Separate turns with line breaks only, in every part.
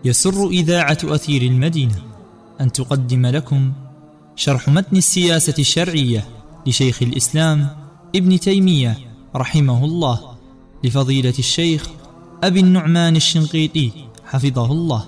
يسر إذاعة أثير المدينة أن تقدم لكم شرح متن السياسة الشرعية لشيخ الإسلام ابن تيمية رحمه الله لفضيلة الشيخ أبي النعمان الشنقيطي حفظه الله.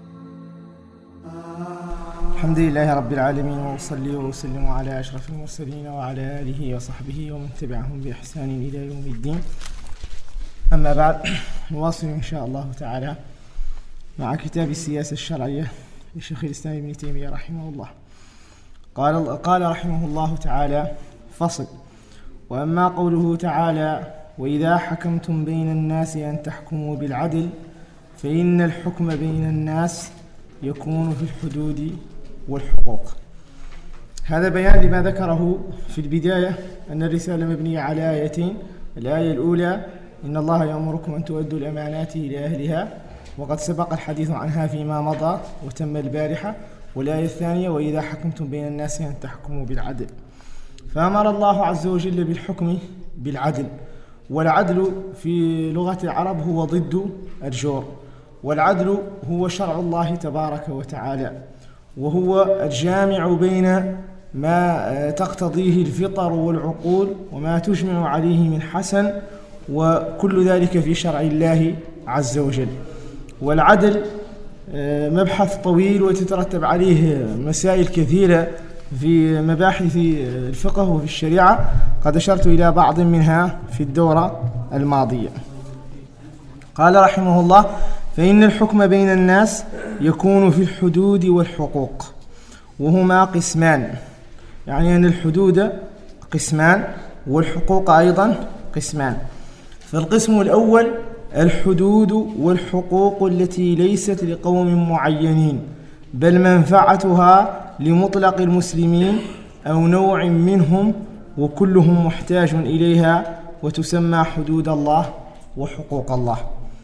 الحمد لله رب العالمين، وأصلي وأسلم على أشرف المرسلين وعلى آله وصحبه ومن تبعهم بإحسان إلى يوم الدين. أما بعد، نواصل إن شاء الله تعالى مع كتاب السياسة الشرعية لشيخ الإسلام ابن تيمية رحمه الله. قال رحمه الله تعالى: فصل. وأما قوله تعالى: وإذا حكمتم بين الناس أن تحكموا بالعدل فإن الحكم بين الناس يكون في الحدود والحقوق. هذا بيان لما ذكره في البداية أن الرسالة مبنية على آيتين. الآية الأولى: إن الله يأمركم أن تؤدوا الأمانات إلى أهلها، وقد سبق الحديث عنها فيما مضى وتم البارحة. والآية الثانية: وإذا حكمتم بين الناس أن تحكموا بالعدل. فأمر الله عز وجل بالحكم بالعدل، والعدل في لغة العرب هو ضد الجور، والعدل هو شرع الله تبارك وتعالى، وهو الجامع بين ما تقتضيه الفطر والعقول وما تجمع عليه من حسن، وكل ذلك في شرع الله عز وجل. والعدل مبحث طويل وتترتب عليه مسائل كثيرة في مباحث الفقه وفي الشريعة، قد أشرت إلى بعض منها في الدورة الماضية. قال رحمه الله: فإن الحكم بين الناس يكون في الحدود والحقوق، وهما قسمان، يعني أن الحدود قسمان والحقوق أيضا قسمان. فالقسم الأول: الحدود والحقوق التي ليست لقوم معينين، بل منفعتها لمطلق المسلمين أو نوع منهم، وكلهم محتاج إليها، وتسمى حدود الله وحقوق الله.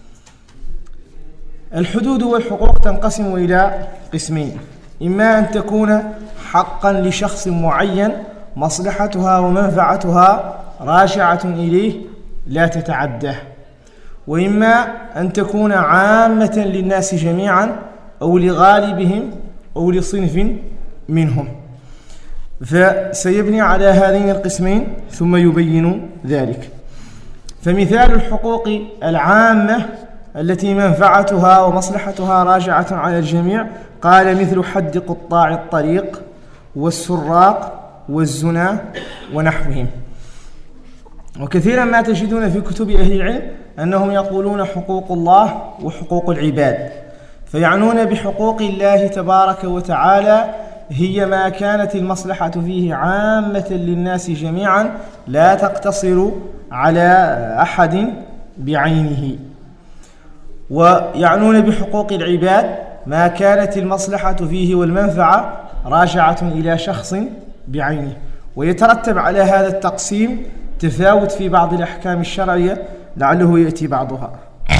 الحدود والحقوق تنقسم إلى قسمين: إما أن تكون حقا لشخص معين مصلحتها ومنفعتها راجعة إليه لا تتعداه، وإما أن تكون عامة للناس جميعا أو لغالبهم أو لصنف منهم. فسيبني على هذين القسمين ثم يبين ذلك. فمثال الحقوق العامة التي منفعتها ومصلحتها راجعة على الجميع، قال: مثل حد قطاع الطريق والسراق والزنا ونحوهم. وكثيرا ما تجدون في كتب أهل العلم أنهم يقولون حقوق الله وحقوق العباد، فيعنون بحقوق الله تبارك وتعالى هي ما كانت المصلحة فيه عامة للناس جميعا، لا تقتصر على أحد بعينه. ويعنون بحقوق العباد ما كانت المصلحة فيه والمنفعة راجعة إلى شخص بعينه. ويترتب على هذا التقسيم تفاوت في بعض الأحكام الشرعية لعله يأتي بعضها.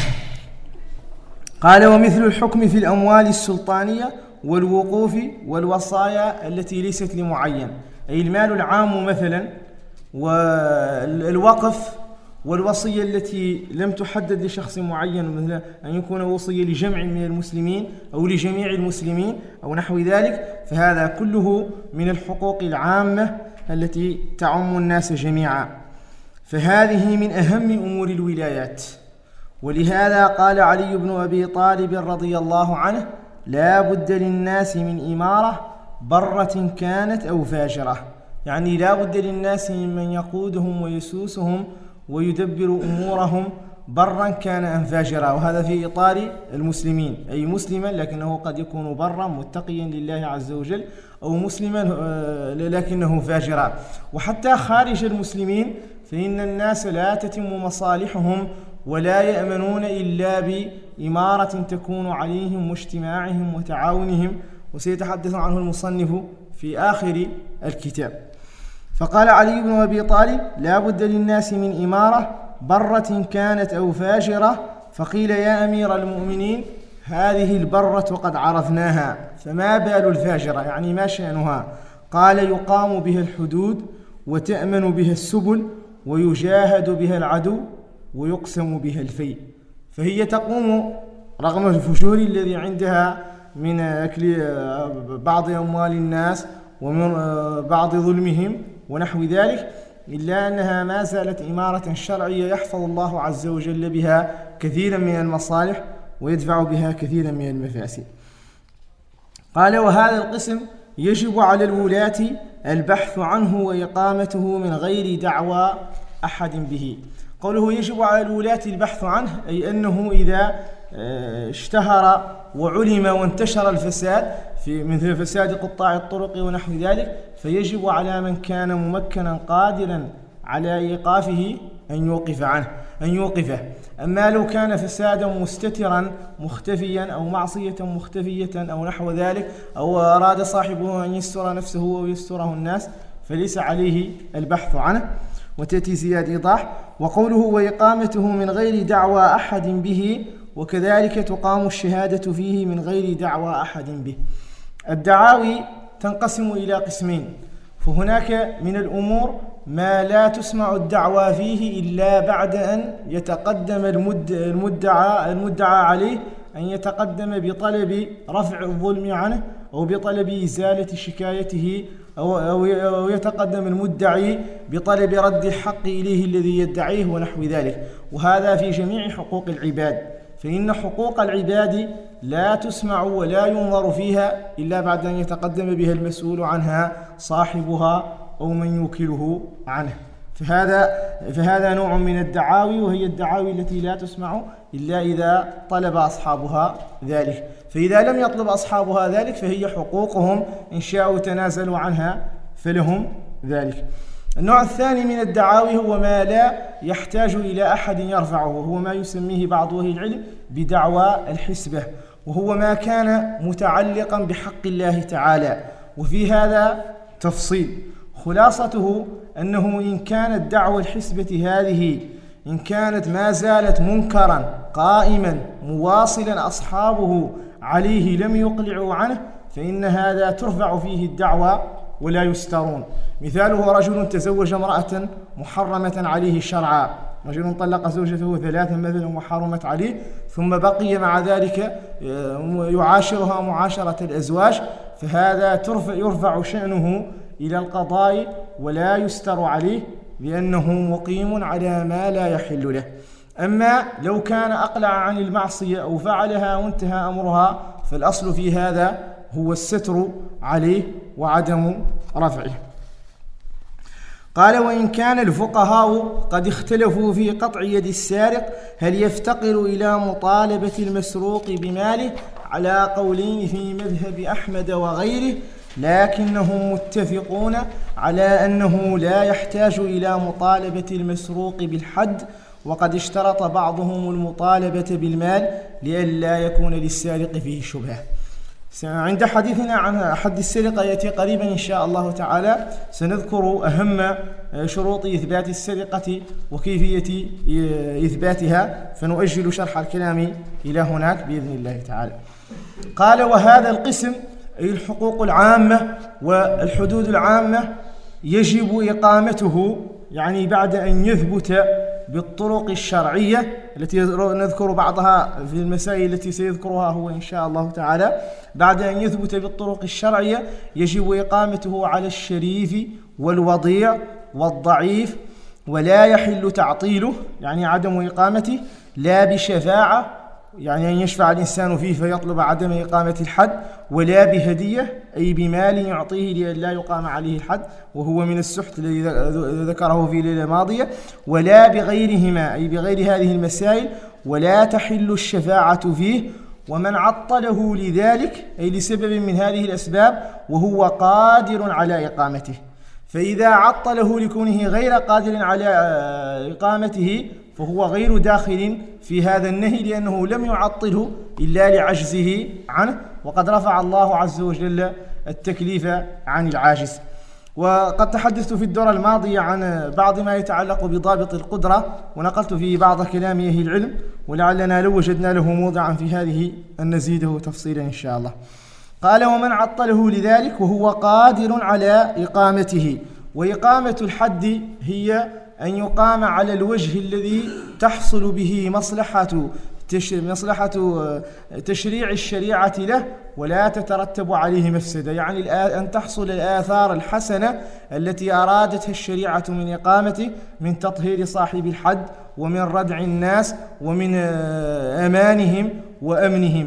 قال: ومثل الحكم في الأموال السلطانية والوقوف والوصايا التي ليست لمعين، أي المال العام مثلا، والوقف والوصية التي لم تحدد لشخص معين، مثل أن يكون وصية لجمع من المسلمين أو لجميع المسلمين أو نحو ذلك، فهذا كله من الحقوق العامة التي تعم الناس جميعا، فهذه من أهم أمور الولايات. ولهذا قال علي بن أبي طالب رضي الله عنه: لا بد للناس من إمارة برة كانت أو فاجرة، يعني لا بد للناس من يقودهم ويسوسهم ويدبر أمورهم برا كان أم فاجرا. وهذا في إطار المسلمين، أي مسلما لكنه قد يكون برا متقيا لله عز وجل، أو مسلما لكنه فاجرا. وحتى خارج المسلمين فإن الناس لا تتم مصالحهم ولا يأمنون إلا بإمارة تكون عليهم واجتماعهم وتعاونهم، وسيتحدث عنه المصنف في آخر الكتاب. فقال علي بن أبي طالب: لا بد للناس من إمارة برة كانت أو فاجرة. فقيل: يا أمير المؤمنين، هذه البرة قد عرفناها، فما بال الفاجرة، يعني ما شأنها؟ قال: يقام بها الحدود، وتأمن بها السبل، ويجاهد بها العدو، ويقسم بها الفيء. فهي تقوم رغم الفجور الذي عندها من أكل بعض أموال الناس ومن بعض ظلمهم ونحو ذلك، إلا أنها ما زالت إمارة شرعية يحفظ الله عز وجل بها كثيرا من المصالح ويدفع بها كثيرا من المفاسد. قال: وهذا القسم يجب على الولاة البحث عنه وإقامته من غير دعوى أحد به. قوله يجب على الولاة البحث عنه، أي أنه إذا اشتهر وعلم وانتشر الفساد في مثل فساد قطاع الطرق ونحو ذلك، فيجب على من كان ممكنا قادرا على إيقافه أن يوقفه. أما لو كان فسادا مستترا مختفيا أو معصية مختفية أو نحو ذلك، أو أراد صاحبه أن يستر نفسه ويستره الناس، فليس عليه البحث عنه. وتأتي زيادة إيضاح: وقوله وإقامته من غير دعوى أحد به، وكذلك تقام الشهادة فيه من غير دعوى أحد به. الدعاوي تنقسم إلى قسمين، فهناك من الأمور ما لا تسمع الدعوى فيه إلا بعد أن يتقدم المدعى عليه أن يتقدم بطلب رفع الظلم عنه أو بطلب إزالة شكايته، أو يتقدم المدعي بطلب رد الحق إليه الذي يدعيه ونحو ذلك. وهذا في جميع حقوق العباد، فإن حقوق العباد لا تسمع ولا ينظر فيها إلا بعد أن يتقدم بها المسؤول عنها صاحبها أو من يوكله عنه. فهذا نوع من الدعاوي، وهي الدعاوي التي لا تسمع إلا إذا طلب أصحابها ذلك. فإذا لم يطلب أصحابها ذلك فهي حقوقهم، إن شاءوا تنازلوا عنها فلهم ذلك. النوع الثاني من الدعاوي هو ما لا يحتاج إلى أحد يرفعه، وهو ما يسميه بعض أهل العلم بدعوى الحسبة، وهو ما كان متعلقا بحق الله تعالى. وفي هذا تفصيل، خلاصته أنه إن كانت دعوى الحسبة هذه إن كانت ما زالت منكرا قائما مواصلا أصحابه عليه لم يقلعوا عنه، فإن هذا ترفع فيه الدعوى ولا يسترون. مثاله: رجل تزوج امرأة محرمة عليه شرعا، رجل طلق زوجته 3 مثلا وحرمت عليه، ثم بقي مع ذلك يعاشرها معاشرة الأزواج، فهذا يرفع شأنه إلى القضاء ولا يستر عليه، لأنه مقيم على ما لا يحل له. أما لو كان أقلع عن المعصية أو فعلها وانتهى أمرها، فالأصل في هذا هو الستر عليه وعدم رفعه. قال: وإن كان الفقهاء قد اختلفوا في قطع يد السارق هل يفتقر إلى مطالبة المسروق بماله على قولين في مذهب أحمد وغيره، لكنهم متفقون على أنه لا يحتاج إلى مطالبة المسروق بالحد، وقد اشترط بعضهم المطالبة بالمال لئلا يكون للسارق فيه شبهة. عند حديثنا عن حد السرقة يأتي قريبا إن شاء الله تعالى، سنذكر أهم شروط إثبات السرقة وكيفية إثباتها، فنؤجل شرح الكلام إلى هناك بإذن الله تعالى. قال: وهذا القسم أي الحقوق العامة والحدود العامة يجب إقامته، يعني بعد أن يثبت بالطرق الشرعية التي نذكر بعضها في المسائل التي سيذكرها هو إن شاء الله تعالى. بعد أن يثبت بالطرق الشرعية يجب إقامته على الشريف والوضيع والضعيف، ولا يحل تعطيله، يعني عدم إقامته، لا بشفاعة، يعني أن يشفع الإنسان فيه فيطلب عدم إقامة الحد، ولا بهدية أي بمال يعطيه لئلا يقام عليه الحد، وهو من السحت الذي ذكره في الليلة الماضية، ولا بغيرهما أي بغير هذه المسائل، ولا تحل الشفاعة فيه. ومن عطله لذلك أي لسبب من هذه الأسباب وهو قادر على إقامته، فإذا عطله لكونه غير قادر على إقامته فهو غير داخل في هذا النهي، لأنه لم يعطله إلا لعجزه عنه، وقد رفع الله عز وجل التكليف عن العاجز. وقد تحدثت في الدورة الماضية عن بعض ما يتعلق بضابط القدرة، ونقلت في بعض كلام أهل العلم، ولعلنا لو وجدنا له موضعا في هذه أن نزيده تفصيلا إن شاء الله. قال: ومن عطله لذلك وهو قادر على إقامته. وإقامة الحد هي أن يقام على الوجه الذي تحصل به مصلحة مصلحة تشريع الشريعة له ولا تترتب عليه مفسدة، يعني أن تحصل الآثار الحسنة التي أرادتها الشريعة من إقامته، من تطهير صاحب الحد ومن ردع الناس ومن أمانهم وأمنهم.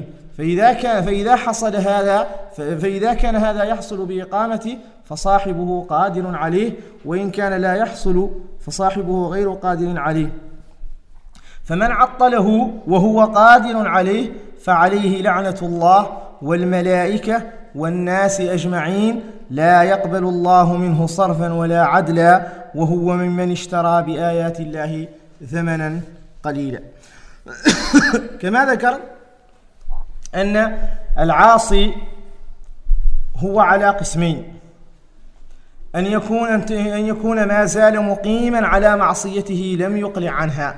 فإذا كان هذا يحصل بإقامته فصاحبه قادر عليه، وإن كان لا يحصل فصاحبه غير قادر عليه. فمن عطله وهو قادر عليه فعليه لعنة الله والملائكة والناس أجمعين، لا يقبل الله منه صرفا ولا عدلا، وهو ممن اشترى بآيات الله ثمنا قليلا. كما ذكر أن العاصي هو على قسمين: أن يكون ما زال مقيما على معصيته لم يقلع عنها،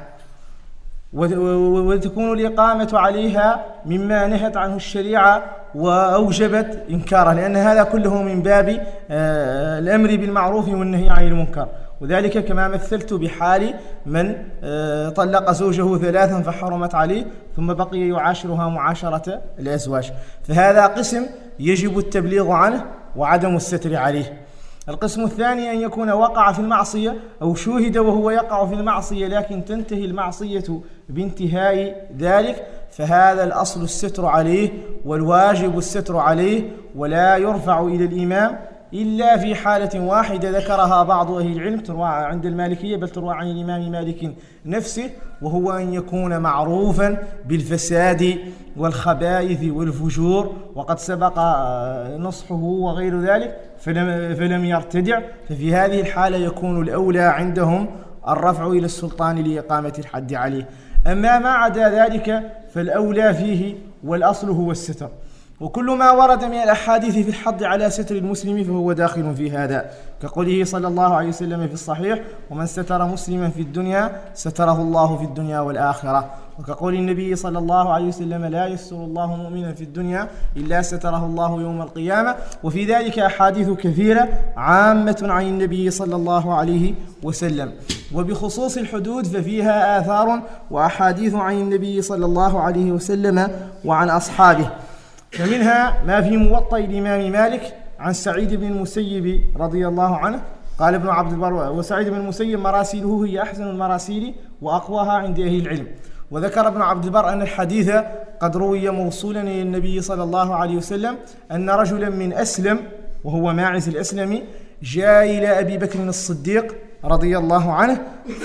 وتكون الإقامة عليها مما نهت عنه الشريعة وأوجبت إنكاره، لأن هذا كله من باب الأمر بالمعروف والنهي عن المنكر. وذلك كما مثلت بحال من طلق زوجه 3 فحرمت عليه ثم بقي يعاشرها معاشرة الأزواج، فهذا قسم يجب التبليغ عنه وعدم الستر عليه. القسم الثاني أن يكون وقع في المعصية أو شوهد وهو يقع في المعصية لكن تنتهي المعصية بانتهاء ذلك، فهذا الأصل الستر عليه والواجب الستر عليه، ولا يرفع إلى الإمام إلا في حالة واحدة ذكرها بعض أهل العلم تروى عند المالكية، بل تروى عن الإمام مالك نفسه، وهو أن يكون معروفا بالفساد والخبائث والفجور وقد سبق نصحه وغير ذلك فلم يرتدع، ففي هذه الحالة يكون الأولى عندهم الرفع إلى السلطان لإقامة الحد عليه. أما ما عدا ذلك فالأولى فيه والأصل هو الستر. وكل ما ورد من الأحاديث في الحض على ستر المسلم فهو داخل في هذا، كقوله صلى الله عليه وسلم في الصحيح: ومن ستر مسلما في الدنيا ستره الله في الدنيا والآخرة، وكقول النبي صلى الله عليه وسلم: لا يستر الله مؤمنا في الدنيا إلا ستره الله يوم القيامة. وفي ذلك أحاديث كثيرة عامة عن النبي صلى الله عليه وسلم. وبخصوص الحدود ففيها آثار وأحاديث عن النبي صلى الله عليه وسلم وعن أصحابه، فمنها ما في موطأ الإمام مالك عن سعيد بن المسيب رضي الله عنه قال ابن عبد البر: وسعيد بن المسيب مراسيله هي أحسن المراسيل وأقواها عند أهل العلم. وذكر ابن عبد البر أن الحديث قد روي موصولا إلى النبي صلى الله عليه وسلم أن رجلا من أسلم وهو ماعز الأسلمي جاء إلى أبي بكر الصديق رضي الله عنه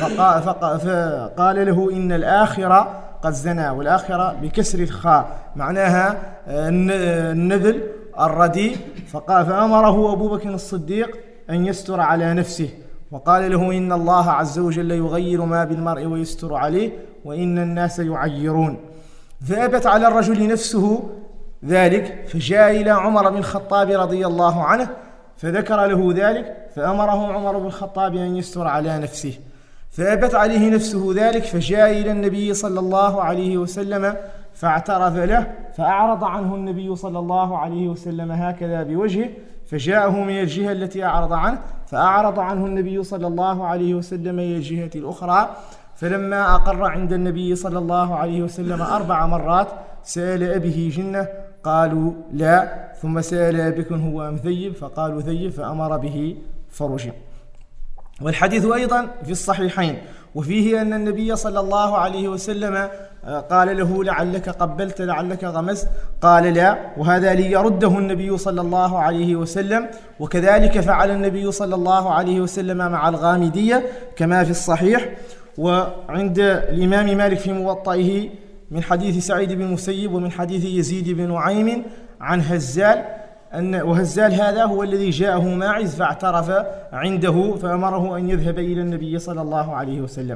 فقال له: إن الآخرة قد زنى، والآخرة بكسر الخاء معناها النذل الرديء، فأمره أبو بكر الصديق أن يستر على نفسه، وقال له: إن الله عز وجل يغير ما بالمرء ويستر عليه، وإن الناس يعيرون. فأبت على الرجل نفسه ذلك، فجاء إلى عمر بن الخطاب رضي الله عنه فذكر له ذلك، فأمره عمر بن الخطاب أن يستر على نفسه، فأبت عليه نفسه ذلك، فجاء إلى النبي صلى الله عليه وسلم فاعترف له، فأعرض عنه النبي صلى الله عليه وسلم هكذا بوجهه، فجاءه من الجهة التي أعرض عنه، فأعرض عنه النبي صلى الله عليه وسلم إلى الجهة الأخرى. فلما أقر عند النبي صلى الله عليه وسلم 4 مرات سأل أبه جنة؟ قالوا لا. ثم سأل أبكن هو أم ثيب؟ فقالوا ثيب، فأمر به فرجم. والحديث أيضا في الصحيحين، وفيه أن النبي صلى الله عليه وسلم قال له: لعلك قبلت لعلك غمست؟ قال لا، وهذا ليرده النبي صلى الله عليه وسلم. وكذلك فعل النبي صلى الله عليه وسلم مع الغامدية كما في الصحيح. وعند الإمام مالك في موطئه من حديث سعيد بن المسيب ومن حديث يزيد بن نعيم عن هزال، وهزال هذا هو الذي جاءه ماعز فاعترف عنده، فأمره أن يذهب إلى النبي صلى الله عليه وسلم.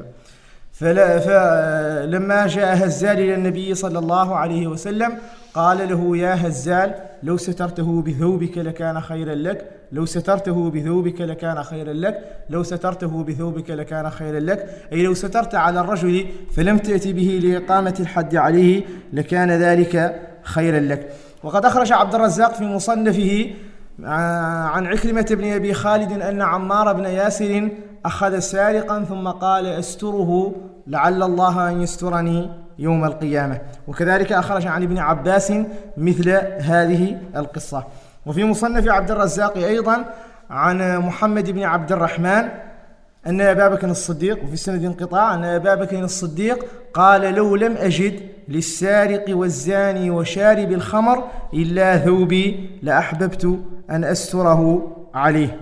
فلما جاء هزال إلى النبي صلى الله عليه وسلم قال له: يا هزال، لو سترته بثوبك لكان خيرا لك، لو سترته بثوبك لكان خيرا لك، لو سترته بثوبك لكان خيرا لك، أي لو سترت على الرجل فلم تأتي به لإقامة الحد عليه لكان ذلك خيرا لك. وقد أخرج عبد الرزاق في مصنفه عن عكرمة بن أبي خالد أن عمار بن ياسر أخذ سارقا ثم قال أستره لعل الله أن يسترني يوم القيامة. وكذلك أخرج عن ابن عباس مثل هذه القصة. وفي مصنف عبد الرزاق أيضا عن محمد بن عبد الرحمن أن أبا بكر الصديق، وفي السند انقطاع، أن أبا بكر الصديق قال لو لم أجد للسارق والزاني وشارب الخمر إلا ثوبي لأحببت أن أستره عليه.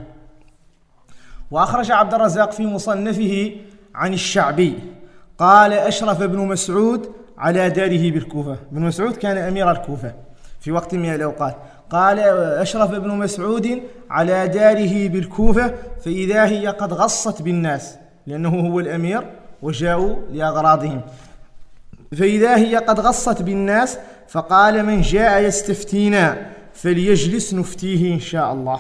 وأخرج عبد الرزاق في مصنفه عن الشعبي قال أشرف ابن مسعود على داره بالكوفة. ابن مسعود كان أمير الكوفة في وقت من الأوقات. قال أشرف ابن مسعود على داره بالكوفة فإذا هي قد غصت بالناس، لأنه هو الأمير وجاءوا لأغراضهم، فإذا هي قد غصت بالناس فقال من جاء يستفتينا فليجلس نفتيه إن شاء الله،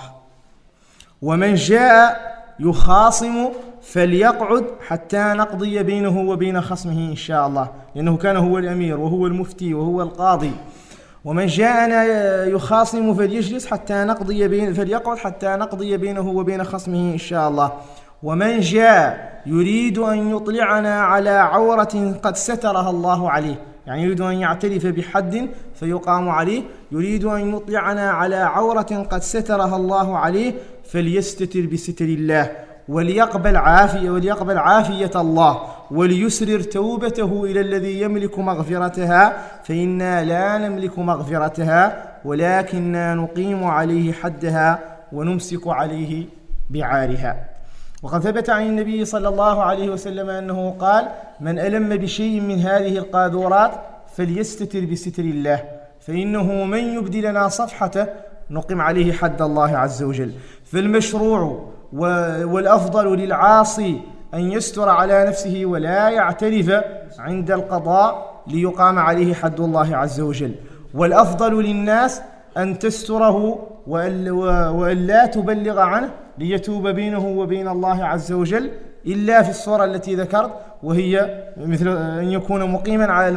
ومن جاء يخاصم فليقعد حتى نقضي بينه وبين خصمه إن شاء الله، لأنه كان هو الأمير وهو المفتي وهو القاضي. ومن جاءنا يخاصم فليجلس فليقعد حتى نقضي بينه وبين خصمه إن شاء الله. ومن جاء يريد أن يطلعنا على عورة قد سترها الله عليه، يعني يريد أن يعترف بحد فيقام عليه، يريد أن يطلعنا على عورة قد سترها الله عليه فليستتر بستر الله وليقبل عافية الله وليسرر توبته إلى الذي يملك مغفرتها، فإنا لا نملك مغفرتها ولكننا نقيم عليه حدها ونمسك عليه بعارها. وقد ثبت عن النبي صلى الله عليه وسلم أنه قال من ألم بشيء من هذه القاذورات فليستتر بستر الله، فإنه من يبدي لنا صفحته نقم عليه حد الله عز وجل. فالمشروع والأفضل للعاصي أن يستر على نفسه ولا يعترف عند القضاء ليقام عليه حد الله عز وجل، والأفضل للناس أن تستره وأن لا تبلغ عنه ليتوب بينه وبين الله عز وجل إلا في الصورة التي ذكرت، وهي مثل أن يكون مقيما على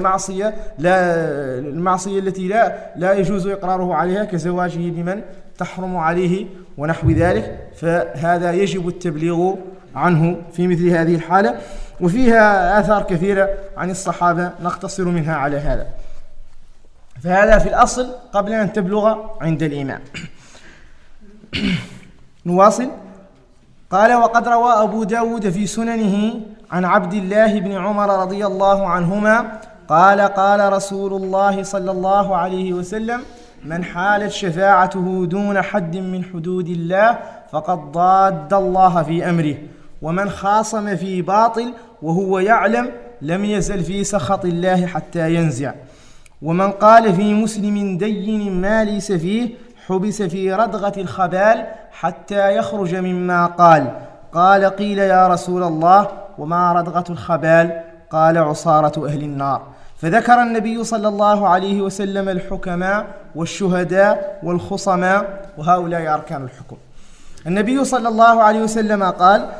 المعصية التي لا يجوز إقراره عليها كزواجه بمن تحرم عليه ونحو ذلك، فهذا يجب التبليغ عنه في مثل هذه الحالة. وفيها آثار كثيرة عن الصحابة نختصر منها على هذا. فهذا في الأصل قبل أن تبلغ عند الإمام. نواصل. قال وقد روى أبو داود في سننه عن عبد الله بن عمر رضي الله عنهما قال قال رسول الله صلى الله عليه وسلم من حالت شفاعته دون حد من حدود الله فقد ضاد الله في أمره، ومن خاصم في باطل وهو يعلم لم يزل في سخط الله حتى ينزع، ومن قال في مسلم دين ما ليس فيه حبس في ردغة الخبال حتى يخرج مما قال قيل يا رسول الله وما ردغة الخبال؟ قال عصارة أهل النار. فذكر النبي صلى الله عليه وسلم الحكماء والشهداء والخصماء، وهؤلاء أركان الحكم. النبي صلى الله عليه وسلم قال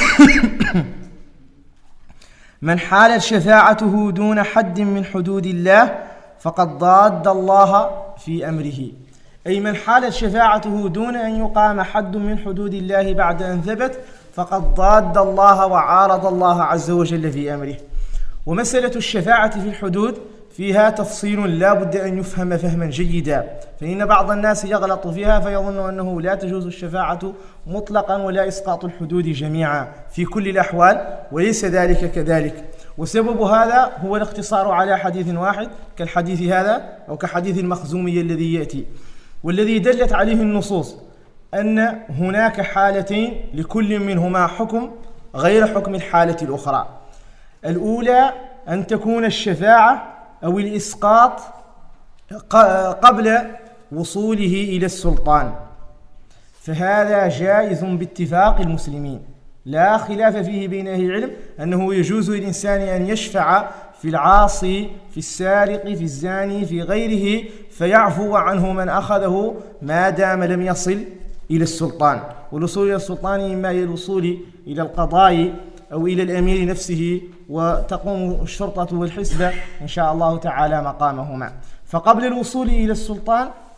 من حالت شفاعته دون حد من حدود الله فقد ضاد الله في أمره، أي من حالت شفاعته دون أن يقام حد من حدود الله بعد أن ثبت فقد ضاد الله وعارض الله عز وجل في أمره. ومسألة الشفاعة في الحدود فيها تفصيل لا بد أن يفهم فهما جيدا، فإن بعض الناس يغلط فيها فيظن أنه لا تجوز الشفاعة مطلقا ولا إسقاط الحدود جميعا في كل الأحوال، وليس ذلك كذلك. وسبب هذا هو الاقتصار على حديث واحد كالحديث هذا أو كحديث المخزومي الذي يأتي، والذي دلت عليه النصوص أن هناك حالتين لكل منهما حكم غير حكم الحالة الأخرى. الأولى أن تكون الشفاعة أو الإسقاط قبل وصوله إلى السلطان، فهذا جائز باتفاق المسلمين، لا خلاف فيه بين أهل العلم أنه يجوز للإنسان أن يشفع في العاصي في السارق في الزاني في غيره فيعفو عنه من أخذه ما دام لم يصل إلى السلطان. والوصول إلى السلطان إما إلى الوصول إلى القضاء أو إلى الأمير نفسه، وتقوم الشرطة والحسبة إن شاء الله تعالى مقامهما. فقبل الوصول إلى السلطان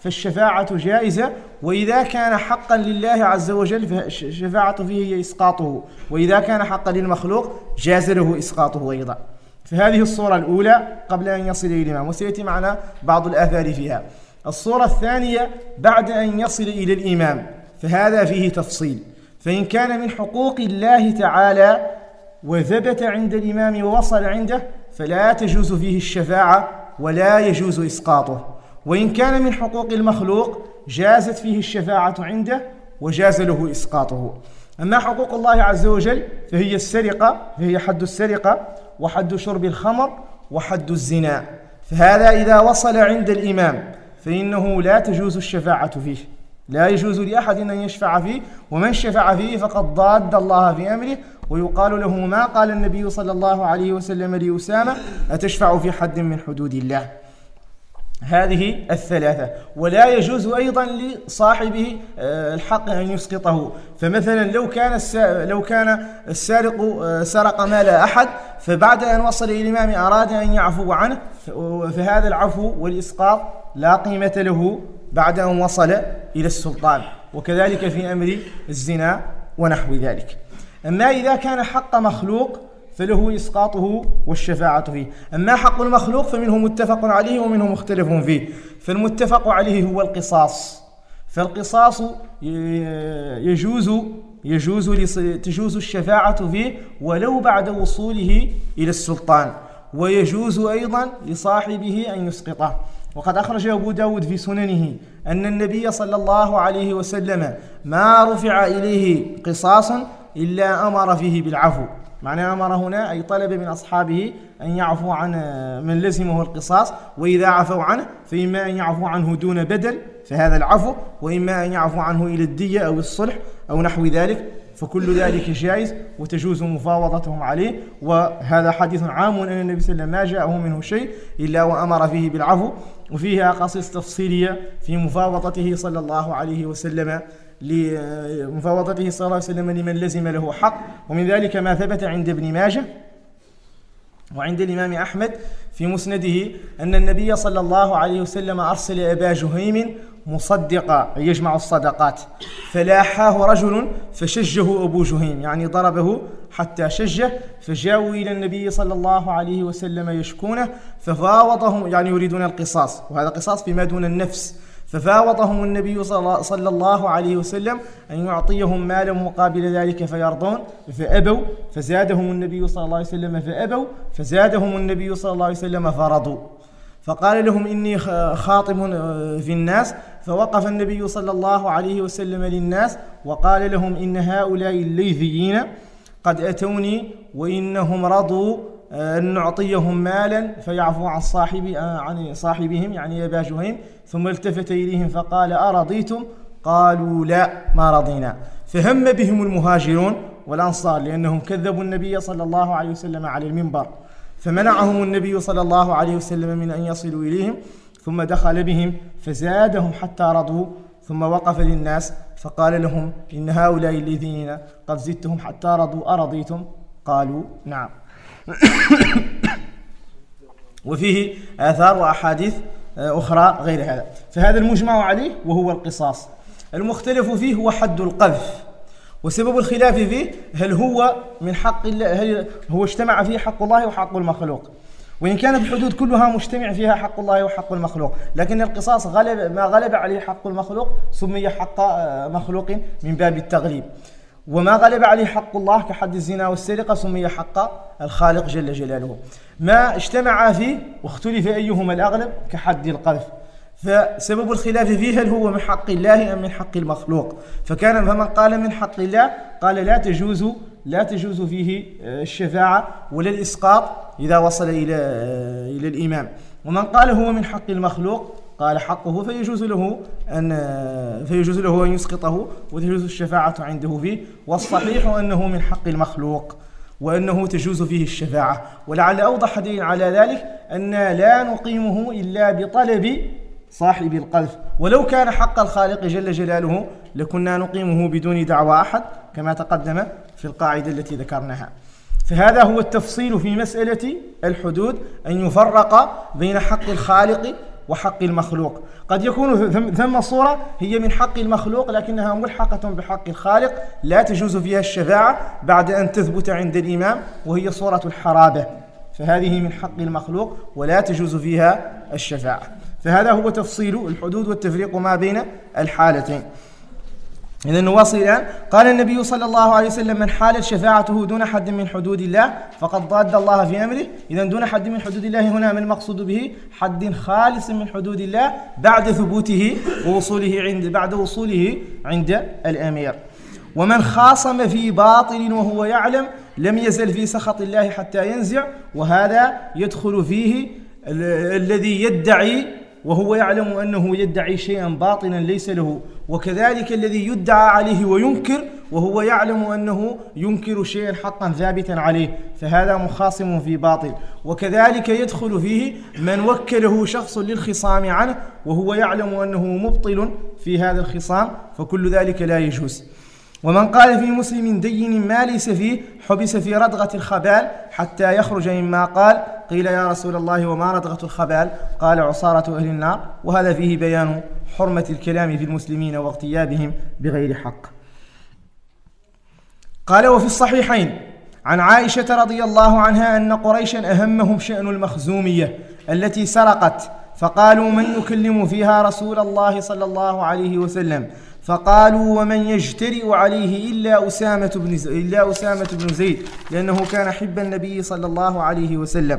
فالشفاعة جائزة، وإذا كان حقا لله عز وجل فالشفاعة فيه هي إسقاطه، وإذا كان حقا للمخلوق جاز له إسقاطه أيضا. فهذه الصورة الأولى قبل أن يصل إلى الإمام، وسيأتي معنا بعض الآثار فيها. الصورة الثانية بعد أن يصل إلى الإمام، فهذا فيه تفصيل. فإن كان من حقوق الله تعالى وثبت عند الإمام ووصل عنده فلا تجوز فيه الشفاعة ولا يجوز إسقاطه، وإن كان من حقوق المخلوق جازت فيه الشفاعة عنده وجاز له إسقاطه. أما حقوق الله عز وجل فهي السرقة، فهي حد السرقة وحد شرب الخمر وحد الزنا، فهذا إذا وصل عند الإمام فإنه لا تجوز الشفاعة فيه، لا يجوز لأحد أن يشفع فيه، ومن شفع فيه فقد ضاد الله في أمره، ويقال له ما قال النبي صلى الله عليه وسلم لأسامة: أتشفع في حد من حدود الله. هذه الثلاثة. ولا يجوز أيضا لصاحبه الحق أن يسقطه، فمثلا لو كان السارق سرق مال أحد، فبعد أن وصل إلى الإمام أراد أن يعفو عنه، فهذا العفو والإسقاط لا قيمة له بعد أن وصل إلى السلطان، وكذلك في أمر الزنا ونحو ذلك. أما إذا كان حق مخلوق فله إسقاطه والشفاعة فيه. أما حق المخلوق فمنه متفق عليه ومنه مختلف فيه. فالمتفق عليه هو القصاص، فالقصاص تجوز الشفاعة فيه ولو بعد وصوله إلى السلطان، ويجوز أيضا لصاحبه أن يسقطه. وقد أخرج أبو داود في سننه أن النبي صلى الله عليه وسلم ما رفع إليه قصاص إلا أمر فيه بالعفو. معنى أمر هنا أي طلب من أصحابه أن يعفو عن من لزمه القصاص، وإذا عفوا عنه فإما أن يعفو عنه دون بدل فهذا العفو، وإما أن يعفو عنه إلى الدية أو الصلح أو نحو ذلك، فكل ذلك جائز وتجوز مفاوضتهم عليه. وهذا حديث عام أن النبي صلى الله عليه وسلم ما جاءه منه شيء إلا وأمر فيه بالعفو، وفيها قصص تفصيلية في مفاوضته صلى الله عليه وسلم لمن لزم له حق. ومن ذلك ما ثبت عند ابن ماجه وعند الإمام أحمد في مسنده أن النبي صلى الله عليه وسلم أرسل أبا جهيم مصدقا يجمع الصدقات، فلاحاه رجل فشجه أبو جهيم، يعني ضربه حتى شجه، فجاءوا إلى النبي صلى الله عليه وسلم يشكونه، ففاوضهم، يعني يريدون القصاص، وهذا قصاص فيما دون النفس، ففاوضهم النبي صلى الله عليه وسلم أن يعطيهم مالا مقابل ذلك فيرضون، فأبوا، فزادهم النبي صلى الله عليه وسلم فأبوا، فزادهم النبي صلى الله عليه وسلم فرضوا، فقال لهم إني خاطب في الناس، فوقف النبي صلى الله عليه وسلم للناس وقال لهم إن هؤلاء الليثيين قد أتوني وإنهم رضوا أن نعطيهم مالا فيعفو عن صاحبهم يعني أبا جهيم، ثم التفت إليهم فقال أرضيتم؟ قالوا لا ما رضينا، فهم بهم المهاجرون والأنصار لأنهم كذبوا النبي صلى الله عليه وسلم على المنبر، فمنعهم النبي صلى الله عليه وسلم من أن يصلوا إليهم، ثم دخل بهم فزادهم حتى رضوا، ثم وقف للناس فقال لهم إن هؤلاء الذين قد زدتهم حتى رضوا أرضيتم؟ قالوا نعم. وفيه آثار وأحاديث أخرى غير هذا. فهذا المجمع عليه وهو القصاص. المختلف فيه هو حد القذف، وسبب الخلاف فيه هل هو من حق الله، هل هو اجتمع فيه حق الله وحق المخلوق، وإن كانت الحدود كلها مجتمع فيها حق الله وحق المخلوق، لكن القصاص ما غلب عليه حق المخلوق سمي حق مخلوق من باب التغليب، وما غلب عليه حق الله كحد الزنا والسرقة سمي حق الخالق جل جلاله. ما اجتمع فيه واختلف أيهما الأغلب كحد القذف، فسبب الخلاف فيه هل هو من حق الله أم من حق المخلوق، فمن قال من حق الله قال لا تجوز فيه الشفاعة ولا الإسقاط إذا وصل إلى الإمام، ومن قال هو من حق المخلوق قال حقه فيجوز له أن يسقطه وتجوز الشفاعة عنده فيه، والصحيح أنه من حق المخلوق وأنه تجوز فيه الشفاعة. ولعل أوضح دليل على ذلك أن لا نقيمه إلا بطلب صاحب القذف، ولو كان حق الخالق جل جلاله لكنا نقيمه بدون دعوى أحد كما تقدم في القاعدة التي ذكرناها. فهذا هو التفصيل في مسألة الحدود، أن يفرق بين حق الخالق وحق المخلوق. قد يكون ثم صورة هي من حق المخلوق لكنها ملحقة بحق الخالق لا تجوز فيها الشفاعة بعد أن تثبت عند الإمام، وهي صورة الحرابة، فهذه من حق المخلوق ولا تجوز فيها الشفاعة. فهذا هو تفصيل الحدود والتفريق ما بين الحالتين. إذا نواصل الآن. قال النبي صلى الله عليه وسلم: من حالت شفاعته دون حد من حدود الله فقد ضاد الله في أمره. إذا دون حد من حدود الله هنا ما المقصود به؟ حد خالص من حدود الله بعد ثبوته بعد وصوله عند الأمير. ومن خاصم في باطل وهو يعلم لم يزل في سخط الله حتى ينزع، وهذا يدخل فيه الذي يدعي وهو يعلم أنه يدعي شيئا باطلا ليس له، وكذلك الذي يدعى عليه وينكر وهو يعلم أنه ينكر شيئا حقا ثابتا عليه، فهذا مخاصم في باطل. وكذلك يدخل فيه من وكله شخص للخصام عنه وهو يعلم أنه مبطل في هذا الخصام، فكل ذلك لا يجوز. ومن قال في مسلم دين ما ليس فيه حبس في ردغة الخبال حتى يخرج مما قال. قيل: يا رسول الله وما ردغة الخبال؟ قال: عصارة أهل النار. وهذا فيه بيان حرمة الكلام في المسلمين واغتيابهم بغير حق. قال: وفي الصحيحين عن عائشة رضي الله عنها أن قريشا أهمهم شأن المخزومية التي سرقت، فقالوا: من يكلم فيها رسول الله صلى الله عليه وسلم؟ فقالوا: ومن يجترئ عليه إلا أسامة بن زيد، لأنه كان حب النبي صلى الله عليه وسلم.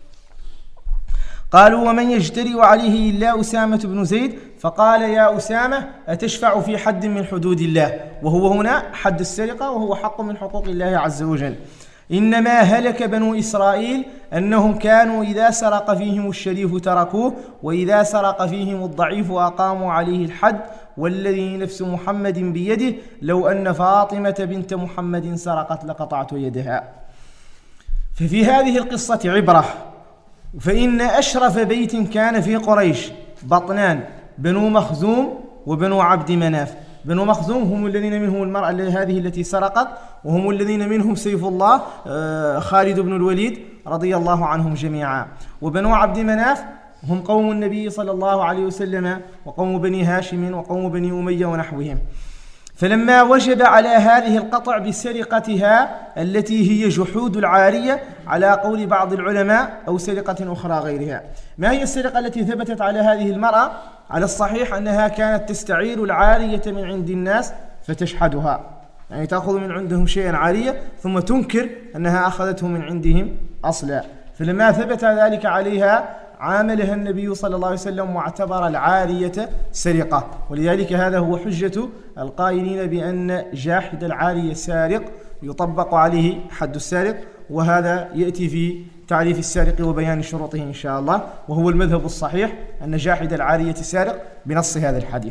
قالوا: ومن يجترئ عليه إلا أسامة بن زيد؟ فقال: يا أسامة أتشفع في حد من حدود الله؟ وهو هنا حد السرقة، وهو حق من حقوق الله عز وجل. إنما هلك بنو إسرائيل أنهم كانوا إذا سرق فيهم الشريف تركوه، وإذا سرق فيهم الضعيف أقاموا عليه الحد، والذي نفس محمد بيده لو أن فاطمة بنت محمد سرقت لقطعت يدها. ففي هذه القصة عبرة، فإن أشرف بيت كان في قريش بطنان: بنو مخزوم وبنو عبد مناف. بنو مخزوم هم الذين منهم المرأة هذه التي سرقت، وهم الذين منهم سيف الله خالد بن الوليد رضي الله عنهم جميعا. وبنو عبد مناف هم قوم النبي صلى الله عليه وسلم، وقوم بني هاشم وقوم بني أمية ونحوهم. فلما وجب على هذه القطع بسرقتها التي هي جحود العارية على قول بعض العلماء أو سرقة أخرى غيرها. ما هي السرقة التي ثبتت على هذه المرأة؟ على الصحيح أنها كانت تستعير العارية من عند الناس فتشحدها، يعني تأخذ من عندهم شيئا عارية ثم تنكر أنها أخذته من عندهم أصلا. فلما ثبت ذلك عليها عاملها النبي صلى الله عليه وسلم واعتبر العارية سرقة، ولذلك هذا هو حجة القائلين بأن جاحد العارية سارق يطبق عليه حد السارق، وهذا يأتي في تعريف السارق وبيان شروطه إن شاء الله، وهو المذهب الصحيح أن جاحد العارية سارق بنص هذا الحديث.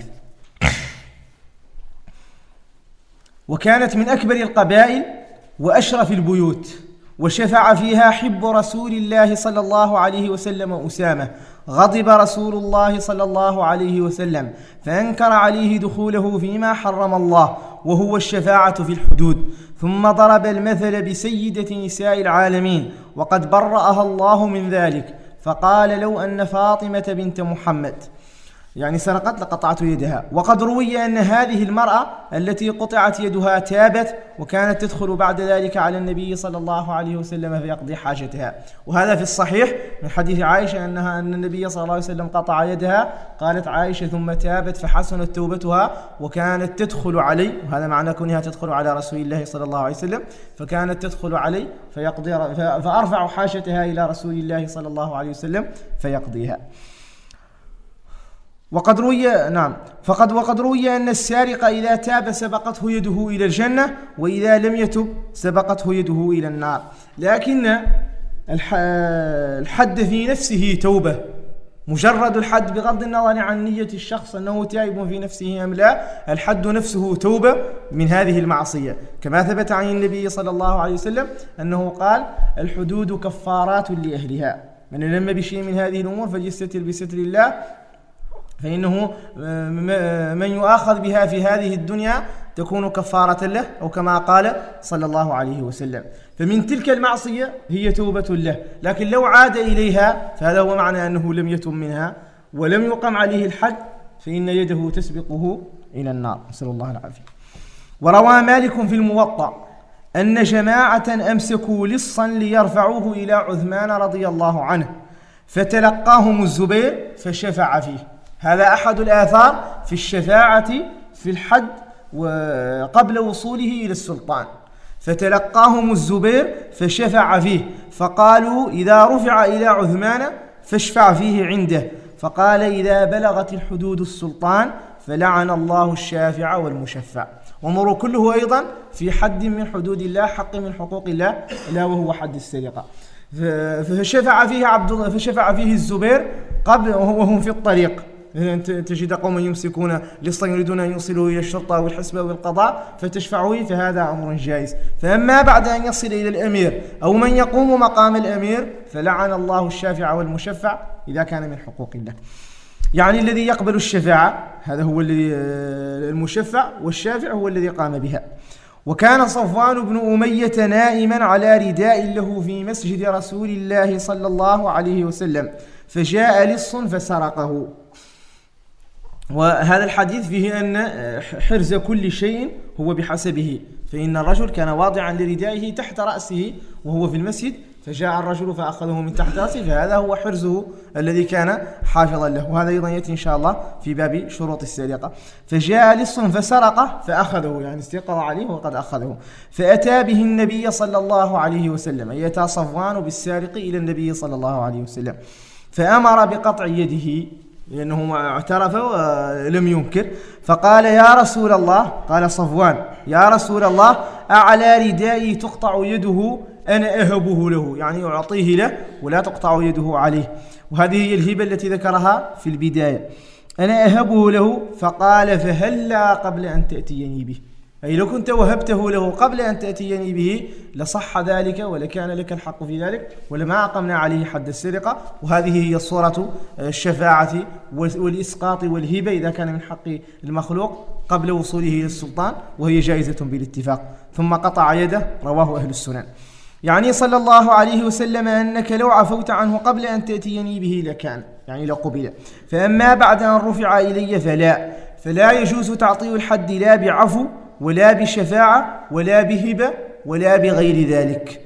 وكانت من أكبر القبائل وأشرف البيوت، وشفع فيها حب رسول الله صلى الله عليه وسلم أسامة. غضب رسول الله صلى الله عليه وسلم فأنكر عليه دخوله فيما حرم الله، وهو الشفاعة في الحدود، ثم ضرب المثل بسيدة نساء العالمين وقد برأها الله من ذلك، فقال: لو أن فاطمة بنت محمد يعني سرقت لقطعت يدها. وقد روي أن هذه المرأة التي قطعت يدها تابت، وكانت تدخل بعد ذلك على النبي صلى الله عليه وسلم فيقضي حاجتها. وهذا في الصحيح من حديث عائشة أن النبي صلى الله عليه وسلم قطع يدها، قالت عائشة: ثم تابت فحسنت توبتها وكانت تدخل علي، وهذا معنى كونها تدخل على رسول الله صلى الله عليه وسلم، فكانت تدخل علي فأرفع حاجتها إلى رسول الله صلى الله عليه وسلم فيقضيها. وقد روي أن السارق إذا تاب سبقته يده إلى الجنة، وإذا لم يتب سبقته يده إلى النار. لكن الحد في نفسه توبة، مجرد الحد بغض النظر عن نية الشخص أنه تائب في نفسه أم لا، الحد نفسه توبة من هذه المعصية، كما ثبت عن النبي صلى الله عليه وسلم أنه قال: الحدود كفارات لأهلها، من لم بشيء من هذه الأمور فليستتر بستر الله، فإنه من يؤاخذ بها في هذه الدنيا تكون كفارة له، أو كما قال صلى الله عليه وسلم. فمن تلك المعصية هي توبة له، لكن لو عاد إليها فهذا هو معنى أنه لم يتم منها، ولم يقم عليه الحد فإن يده تسبقه إلى النار، نسأل الله العافية. وروى مالك في الموطأ أن جماعة أمسكوا لصا ليرفعوه إلى عثمان رضي الله عنه، فتلقاهم الزبير فشفع فيه. هذا أحد الآثار في الشفاعة في الحد وقبل وصوله إلى السلطان. فتلقاهم الزبير فشفع فيه، فقالوا إذا رفع إلى عثمان فاشفع فيه عنده، فقال إذا بلغت الحدود السلطان فلعن الله الشافع والمشفع. ومر كله أيضا في حد من حدود الله، حق من حقوق الله، لا وهو حد السرقة. فشفع فيه الزبير قبل وهم في الطريق. تجد قوما يمسكون لصا يريدون أن يوصلوا إلى الشرطة والحسبة والقضاء فتشفعوا، فهذا أمر جائز. فأما بعد أن يصل إلى الأمير أو من يقوم مقام الأمير فلعن الله الشافع والمشفع إذا كان من حقوق الله. يعني الذي يقبل الشفاعة هذا هو الذي المشفع، والشافع هو الذي قام بها. وكان صفوان بن أمية نائما على رداء له في مسجد رسول الله صلى الله عليه وسلم، فجاء لص فسرقه. وهذا الحديث فيه أن حرز كل شيء هو بحسبه، فإن الرجل كان واضعا لردائه تحت رأسه وهو في المسجد، فجاء الرجل فأخذه من تحت رأسه، فهذا هو حرزه الذي كان حافظا له. وهذا أيضا يأتي إن شاء الله في باب شروط السرقة. فجاء لص فسرقه فأخذه، يعني استيقظ عليه وقد أخذه، فأتى به النبي صلى الله عليه وسلم، أي أتى صفوان بالسارق إلى النبي صلى الله عليه وسلم، فأمر بقطع يده لأنه اعترف ولم ينكر. فقال يا رسول الله، قال صفوان يا رسول الله أعلى ردائي تقطع يده أنا أهبه له، يعني أعطيه له ولا تقطع يده عليه. وهذه هي الهبة التي ذكرها في البداية، أنا أهبه له. فقال فهلا قبل أن تأتيني به، أي لو كنت وهبته له قبل أن تأتيني به لصح ذلك ولكان لك الحق في ذلك ولما أقمنا عليه حد السرقة. وهذه هي صورة الشفاعة والإسقاط والهبة إذا كان من حق المخلوق قبل وصوله إلى السلطان، وهي جائزة بالاتفاق. ثم قطع يده، رواه أهل السنن. يعني صلى الله عليه وسلم أنك لو عفوت عنه قبل أن تأتيني به لكان، يعني لقبل. فأما بعد أن رفع إلي فلا يجوز تعطيل الحد لا بعفو ولا بشفاعة ولا بهبة ولا بغير ذلك.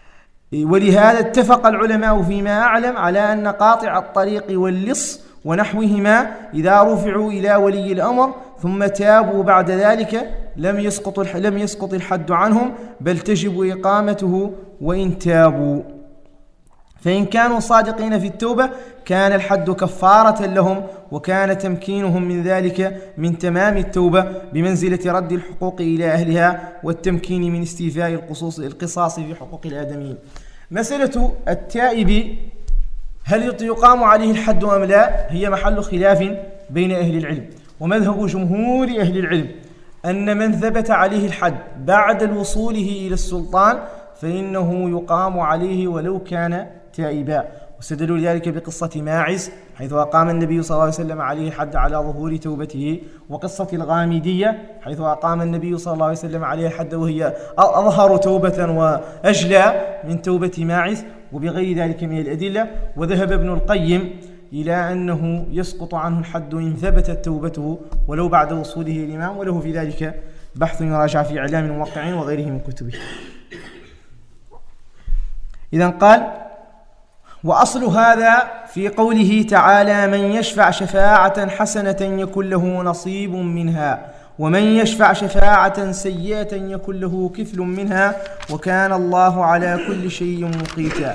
ولهذا اتفق العلماء فيما أعلم على أن قاطع الطريق واللص ونحوهما إذا رفعوا إلى ولي الأمر ثم تابوا بعد ذلك لم يسقط الحد عنهم، بل تجب إقامته وإن تابوا. فإن كانوا صادقين في التوبة كان الحد كفارة لهم، وكان تمكينهم من ذلك من تمام التوبة بمنزلة رد الحقوق إلى أهلها والتمكين من استيفاء القصاص في حقوق الآدميين. مسألة التائب هل يقام عليه الحد أم لا هي محل خلاف بين أهل العلم، ومذهب جمهور أهل العلم أن من ثبت عليه الحد بعد وصوله إلى السلطان فإنه يقام عليه ولو كان تائبا. واستدلوا لذلك بقصة ماعز حيث أقام النبي صلى الله عليه وسلم عليه الحد على ظهور توبته، وقصة الغامدية حيث أقام النبي صلى الله عليه وسلم عليه الحد وهي أظهر توبة وأجلى من توبة ماعز، وبغير ذلك من الأدلة. وذهب ابن القيم إلى أنه يسقط عنه الحد إن ثبتت توبته ولو بعد وصوله الإمام، وله في ذلك بحث يراجع في إعلام الموقعين وغيره من كتبه. إذن قال وأصل هذا في قوله تعالى من يشفع شفاعة حسنة يكن له نصيب منها، ومن يشفع شفاعة سيئة يكن له كفل منها، وكان الله على كل شيء مقيتا.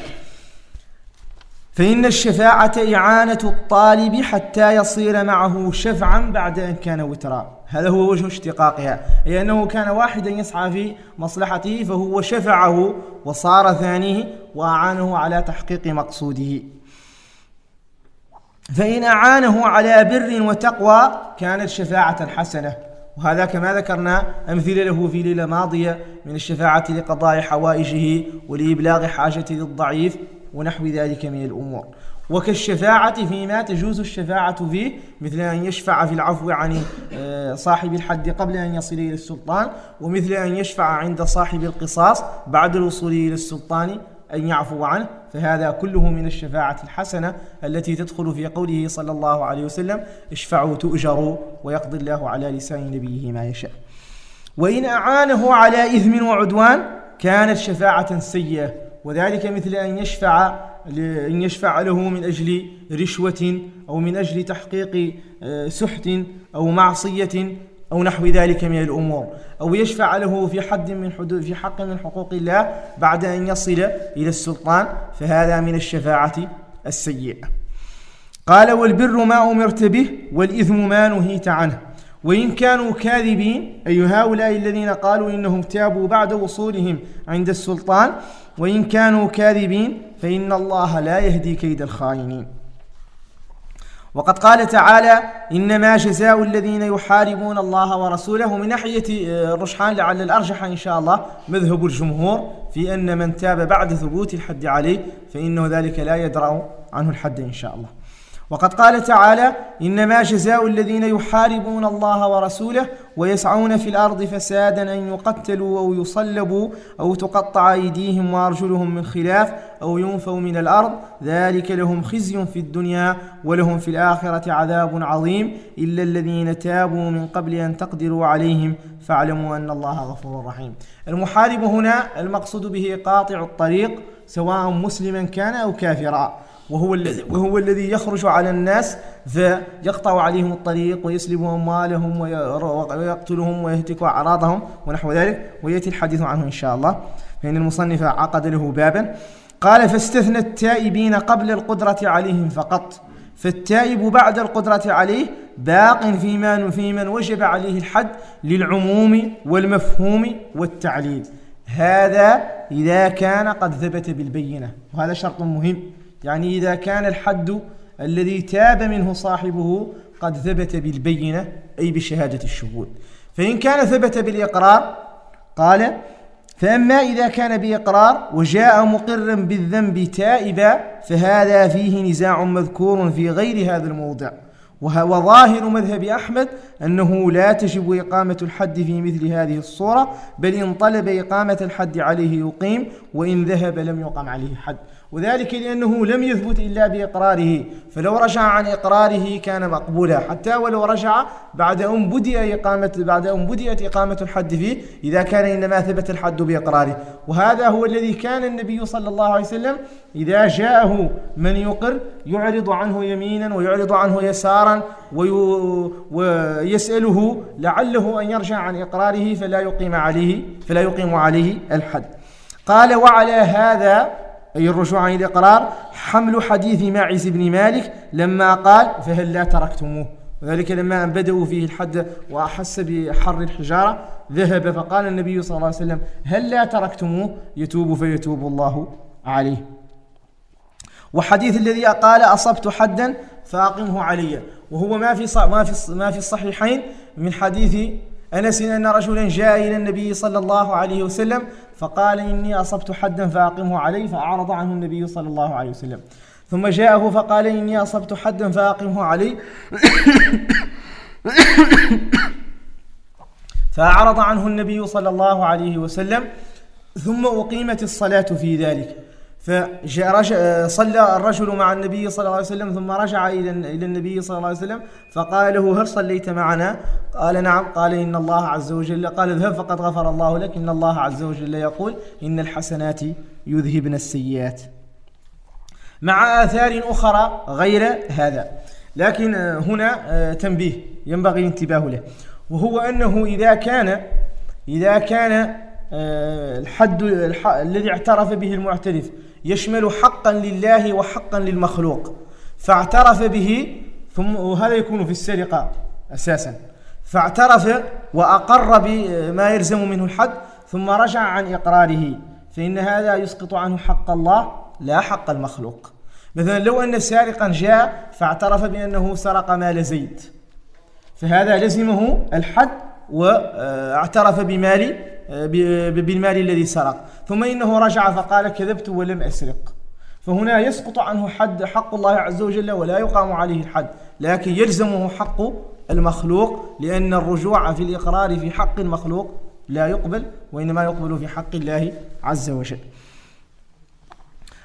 فإن الشفاعة إعانة الطالب حتى يصير معه شفعا بعد أن كان وترا، هذا هو وجه اشتقاقها، أي أنه كان واحدا يسعى في مصلحته فهو شفعه وصار ثانيه وأعانه على تحقيق مقصوده. فإن أعانه على بر وتقوى كانت شفاعة حسنة، وهذا كما ذكرنا أمثلة له في ليلة ماضية من الشفاعة لقضاء حوائجه ولإبلاغ حاجة للضعيف ونحو ذلك من الأمور. وكالشفاعة فيما تجوز الشفاعة فيه، مثل أن يشفع في العفو عن صاحب الحد قبل أن يصل إلى السلطان، ومثل أن يشفع عند صاحب القصاص بعد الوصول إلى السلطان أن يعفو عنه، فهذا كله من الشفاعة الحسنة التي تدخل في قوله صلى الله عليه وسلم: اشفعوا تؤجروا، ويقضي الله على لسان نبيه ما يشاء. وإن أعانه على إثم وعدوان كانت شفاعة سيئة، وذلك مثل أن يشفع له من أجل رشوة أو من أجل تحقيق سحت أو معصية أو نحو ذلك من الأمور، أو يشفع له في حق من حقوق الله بعد أن يصل إلى السلطان، فهذا من الشفاعة السيئة. قال: والبر ما أمرت به، والإثم ما نهيت عنه، وإن كانوا كاذبين، أي هؤلاء الذين قالوا إنهم تابوا بعد وصولهم عند السلطان، وإن كانوا كاذبين فإن الله لا يهدي كيد الخائنين. وقد قال تعالى: إنما جزاء الذين يحاربون الله ورسوله. من ناحية الرجحان لعل الأرجح إن شاء الله مذهب الجمهور في أن من تاب بعد ثبوت الحد عليه فإنه ذلك لا يدرأ عنه الحد إن شاء الله. وقد قال تعالى: إنما جزاء الذين يحاربون الله ورسوله ويسعون في الأرض فسادا أن يقتلوا أو يصلبوا أو تقطع أيديهم وأرجلهم من خلاف أو ينفوا من الأرض، ذلك لهم خزي في الدنيا ولهم في الآخرة عذاب عظيم، إلا الذين تابوا من قبل أن تقدروا عليهم فاعلموا أن الله غفور رحيم. المحارب هنا المقصود به قاطع الطريق، سواء مسلما كان أو كافرا، وهو الذي يخرج على الناس فيقطع عليهم الطريق ويسلب أموالهم ويقتلهم ويهتك أعراضهم ونحو ذلك، ويأتي الحديث عنه إن شاء الله، فإن المصنف عقد له بابا. قال: فاستثنى التائبين قبل القدرة عليهم فقط، فالتائب بعد القدرة عليه باق في من وجب عليه الحد للعموم والمفهوم والتعليل، هذا إذا كان قد ثبت بالبينة، وهذا شرط مهم، يعني إذا كان الحد الذي تاب منه صاحبه قد ثبت بالبينة أي بشهادة الشهود. فإن كان ثبت بالإقرار قال: فأما إذا كان بإقرار وجاء مقرا بالذنب تائبا فهذا فيه نزاع مذكور في غير هذا الموضع، وظاهر مذهب أحمد أنه لا تجب إقامة الحد في مثل هذه الصورة، بل إن طلب إقامة الحد عليه يقيم، وإن ذهب لم يقم عليه حد، وذلك لأنه لم يثبت إلا بإقراره، فلو رجع عن إقراره كان مقبولا، حتى ولو رجع بعد أن بدأت إقامة الحد فيه، إذا كان إنما ثبت الحد بإقراره. وهذا هو الذي كان النبي صلى الله عليه وسلم إذا جاءه من يقر يعرض عنه يمينا ويعرض عنه يسارا ويسأله لعله أن يرجع عن إقراره فلا يقيم عليه الحد. قال: وعلى هذا أي الرجوع عن الإقرار حمل حديث ماعز بن مالك لما قال: فهل لا تركتموه، وذلك لما أن بدأوا فيه الحد وأحس بحر الحجارة ذهب فقال النبي صلى الله عليه وسلم: هل لا تركتموه يتوب فيتوب الله عليه. وحديث الذي قال: أصبت حدا فأقمه علي، وهو ما في الصحيحين من حديث أنس أن رجلا جاء إلى النبي صلى الله عليه وسلم فقال: إني أصبت حدا فأقمه علي، فأعرض عنه النبي صلى الله عليه وسلم، ثم جاءه فقال: إني أصبت حدا فأقمه علي فأعرض عنه النبي صلى الله عليه وسلم، ثم أقيمت الصلاة في ذلك، صلى الرجل مع النبي صلى الله عليه وسلم، ثم رجع إلى النبي صلى الله عليه وسلم فقال له: هل صليت معنا؟ قال: نعم. قال: إن الله عز وجل قال: اذهب فقد غفر الله لك، إن الله عز وجل يقول: إن الحسنات يذهبن السيئات، مع آثار أخرى غير هذا. لكن هنا تنبيه ينبغي الانتباه له، وهو أنه إذا كان الحد الذي اعترف به المعترف يشمل حقا لله وحقا للمخلوق، فاعترف به، ثم وهذا يكون في السرقة أساسا، فاعترف وأقر بما يلزم منه الحد ثم رجع عن إقراره، فإن هذا يسقط عنه حق الله لا حق المخلوق. مثلا لو أن سارقا جاء فاعترف بأنه سرق مال زيد، فهذا لزمه الحد واعترف بالمال الذي سرق، ثم إنه رجع فقال: كذبت ولم أسرق، فهنا يسقط عنه حق الله عز وجل ولا يقام عليه الحد، لكن يلزمه حق المخلوق، لأن الرجوع في الإقرار في حق المخلوق لا يقبل، وإنما يقبل في حق الله عز وجل.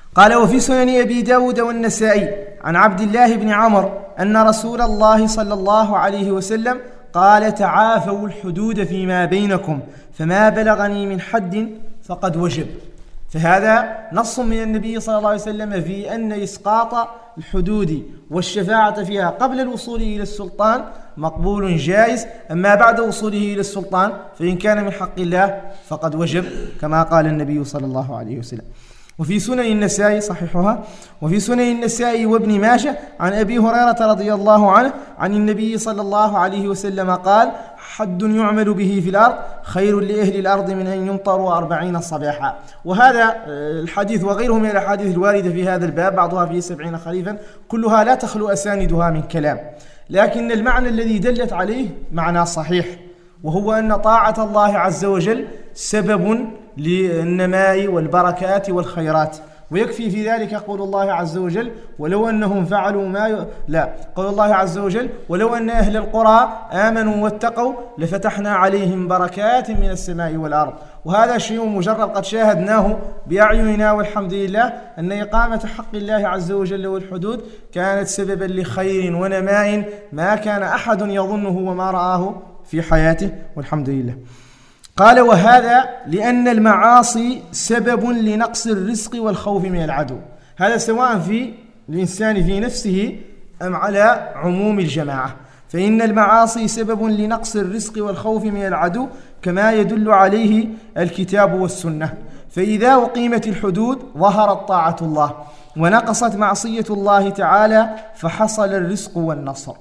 قال: وفي سنن أبي داود والنسائي عن عبد الله بن عمرو أن رسول الله صلى الله عليه وسلم قال: تعافوا الحدود فيما بينكم، فما بلغني من حد فقد وجب. فهذا نص من النبي صلى الله عليه وسلم في أن إسقاط الحدود والشفاعة فيها قبل الوصول إلى السلطان مقبول جائز، أما بعد وصوله إلى السلطان فإن كان من حق الله فقد وجب، كما قال النبي صلى الله عليه وسلم. وفي سنن النسائي صحيحها، وفي سنن النسائي وابن ماجه عن أبي هريرة رضي الله عنه عن النبي صلى الله عليه وسلم قال: حد يعمل به في الأرض خير لأهل الأرض من أن يمطروا 40 صباحا. وهذا الحديث وغيره من الأحاديث الواردة في هذا الباب بعضها في 70 خريفا كلها لا تخلو أساندها من كلام، لكن المعنى الذي دلت عليه معنى صحيح، وهو أن طاعة الله عز وجل سبب للنماء والبركات والخيرات. ويكفي في ذلك قول الله عز وجل: ولو أنهم فعلوا قول الله عز وجل: ولو أن أهل القرى آمنوا واتقوا لفتحنا عليهم بركات من السماء والأرض. وهذا شيء مجرد قد شاهدناه بأعيننا، والحمد لله أن إقامة حق الله عز وجل والحدود كانت سببا لخير ونماء ما كان أحد يظنه وما رآه في حياته، والحمد لله. قال: وهذا لأن المعاصي سبب لنقص الرزق والخوف من العدو. هذا سواء في الإنسان في نفسه أم على عموم الجماعة، فإن المعاصي سبب لنقص الرزق والخوف من العدو كما يدل عليه الكتاب والسنة. فإذا أقيمت الحدود ظهرت طاعة الله ونقصت معصية الله تعالى فحصل الرزق والنصر.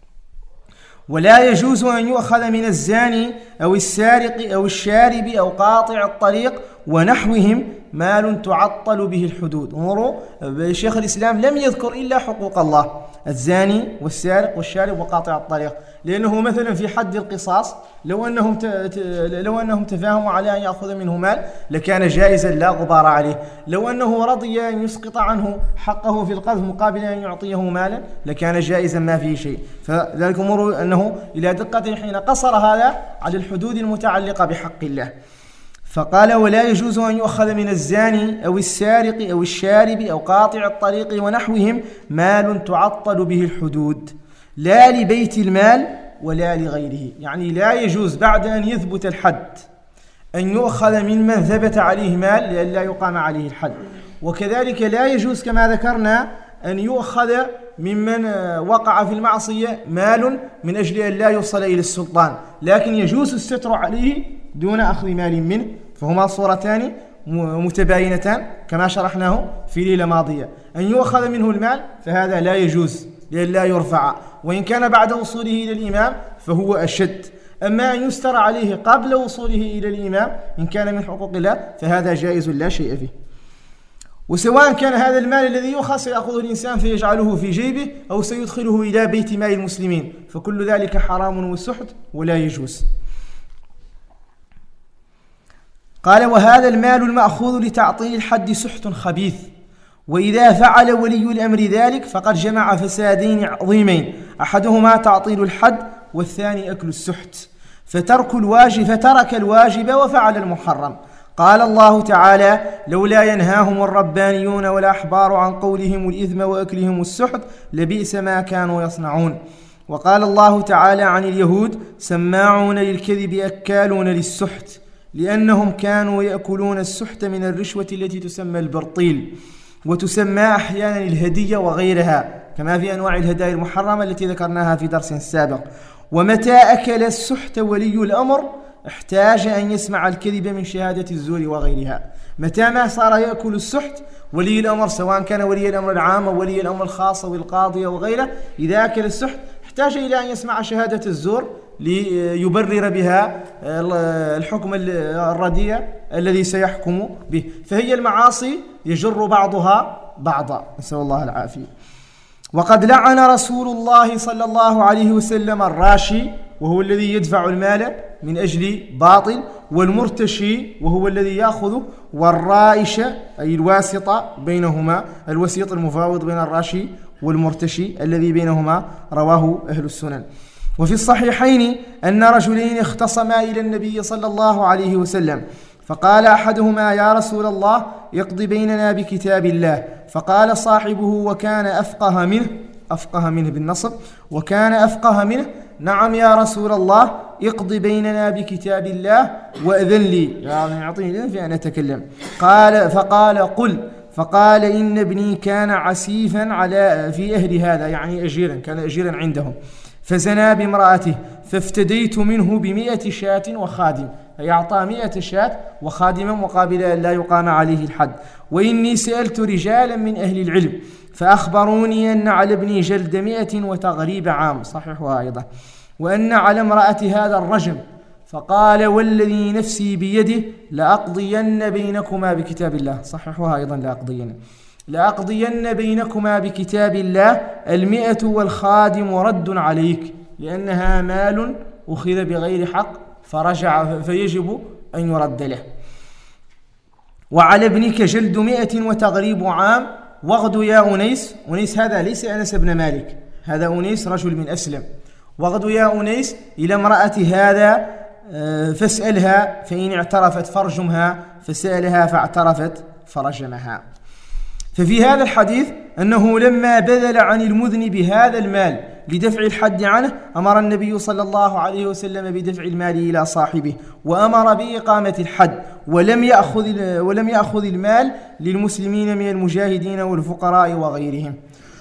ولا يجوز أن يؤخذ من الزاني أو السارق أو الشارب أو قاطع الطريق ونحوهم مال تعطل به الحدود. انظروا، شيخ الإسلام لم يذكر إلا حقوق الله: الزاني والسارق والشارب وقاطع الطريق، لأنه مثلا في حد القصاص لو أنهم تفاهموا على أن يأخذ منه مال لكان جائزا لا غبار عليه. لو أنه رضي أن يسقط عنه حقه في القذف مقابل أن يعطيه مالا لكان جائزا ما فيه شيء. فذلك أمر أنه إلى دقة حين قصر هذا على الحدود المتعلقة بحق الله. فقال: ولا يجوز أن يؤخذ من الزاني أو السارق أو الشارب أو قاطع الطريق ونحوهم مال تعطل به الحدود، لا لبيت المال ولا لغيره. يعني لا يجوز بعد أن يثبت الحد أن يؤخذ ممن ثبت عليه مال لئلا يقام عليه الحد، وكذلك لا يجوز كما ذكرنا أن يؤخذ ممن وقع في المعصية مال من أجل أن لا يوصل إلى السلطان، لكن يجوز الستر عليه دون أخذ مال منه. فهما صورتان متباينتان كما شرحناه في ليلة ماضية. أن يؤخذ منه المال فهذا لا يجوز لئلا يرفع، وإن كان بعد وصوله إلى الإمام فهو أشد. أما أن يستر عليه قبل وصوله إلى الإمام إن كان من حقوق الله فهذا جائز لا شيء فيه. وسواء كان هذا المال الذي يؤخذ سيأخذه الإنسان فيجعله في جيبه أو سيدخله إلى بيت مال المسلمين، فكل ذلك حرام وسحت ولا يجوز. قال: وهذا المال المأخوذ لتعطيل الحد سحت خبيث، وإذا فعل ولي الأمر ذلك فقد جمع فسادين عظيمين، أحدهما تعطيل الحد والثاني أكل السحت، فترك الواجب وفعل المحرم. قال الله تعالى: لولا ينهاهم الربانيون والأحبار عن قولهم الإثم وأكلهم السحت لبئس ما كانوا يصنعون. وقال الله تعالى عن اليهود: سماعون للكذب أكالون للسحت، لأنهم كانوا يأكلون السحت من الرشوة التي تسمى البرطيل، وتسمى أحيانا الهدية وغيرها، كما في أنواع الهدايا المحرمة التي ذكرناها في درس سابق. ومتى أكل السحت ولي الأمر احتاج أن يسمع الكذب من شهادة الزور وغيرها. متى ما صار يأكل السحت ولي الأمر، سواء كان ولي الأمر العام أو ولي الأمر الخاص والقاضي وغيره، إذا أكل السحت احتاج إلى أن يسمع شهادة الزور ليبرر بها الحكم الرديء الذي سيحكم به. فهي المعاصي يجر بعضها بعضا، نسأل الله العافية. وقد لعن رسول الله صلى الله عليه وسلم الراشي، وهو الذي يدفع المال من أجل باطل، والمرتشي وهو الذي يأخذ، والرائش أي الواسطة بينهما، الوسيط المفاوض بين الراشي والمرتشي الذي بينهما، رواه أهل السنن. وفي الصحيحين أن رجلين اختصما إلى النبي صلى الله عليه وسلم فقال أحدهما: يا رسول الله، اقض بيننا بكتاب الله. فقال صاحبه وكان أفقه منه بالنصب، وكان أفقه منه: نعم يا رسول الله، اقض بيننا بكتاب الله وأذن لي، يعني يعطيني إذن في أن أتكلم. فقال: قل. فقال: إن ابني كان عسيفا في أهل هذا، يعني أجيرا، كان أجيرا عندهم، فزنى بامرأته، فافتديت منه ب100 شاة وخادم، أي أعطى 100 شاة وخادما مقابل أن لا يقام عليه الحد. وإني سألت رجالا من أهل العلم فأخبروني أن على ابني جلد 100 وتغريب عام، صحيحها أيضا، وأن على امرأة هذا الرجم. فقال: والذي نفسي بيده لأقضين بينكما بكتاب الله، صححها أيضا، لأقضين بينكما بكتاب الله، 100 والخادم رد عليك، لأنها مال أخذ بغير حق فرجع، فيجب أن يرد له. وعلى ابنك جلد 100 وتغريب عام، واغد يا أنيس. أنيس هذا ليس أنس بن مالك، هذا أنيس رجل من أسلم. واغد يا أنيس إلى امرأة هذا فاسألها، فإن اعترفت فارجمها، فسألها فاعترفت فرجمها. ففي هذا الحديث أنه لما بذل عن المذنب هذا المال لدفع الحد عنه، أمر النبي صلى الله عليه وسلم بدفع المال إلى صاحبه، وأمر بإقامة الحد، ولم يأخذ المال للمسلمين من المجاهدين والفقراء وغيرهم.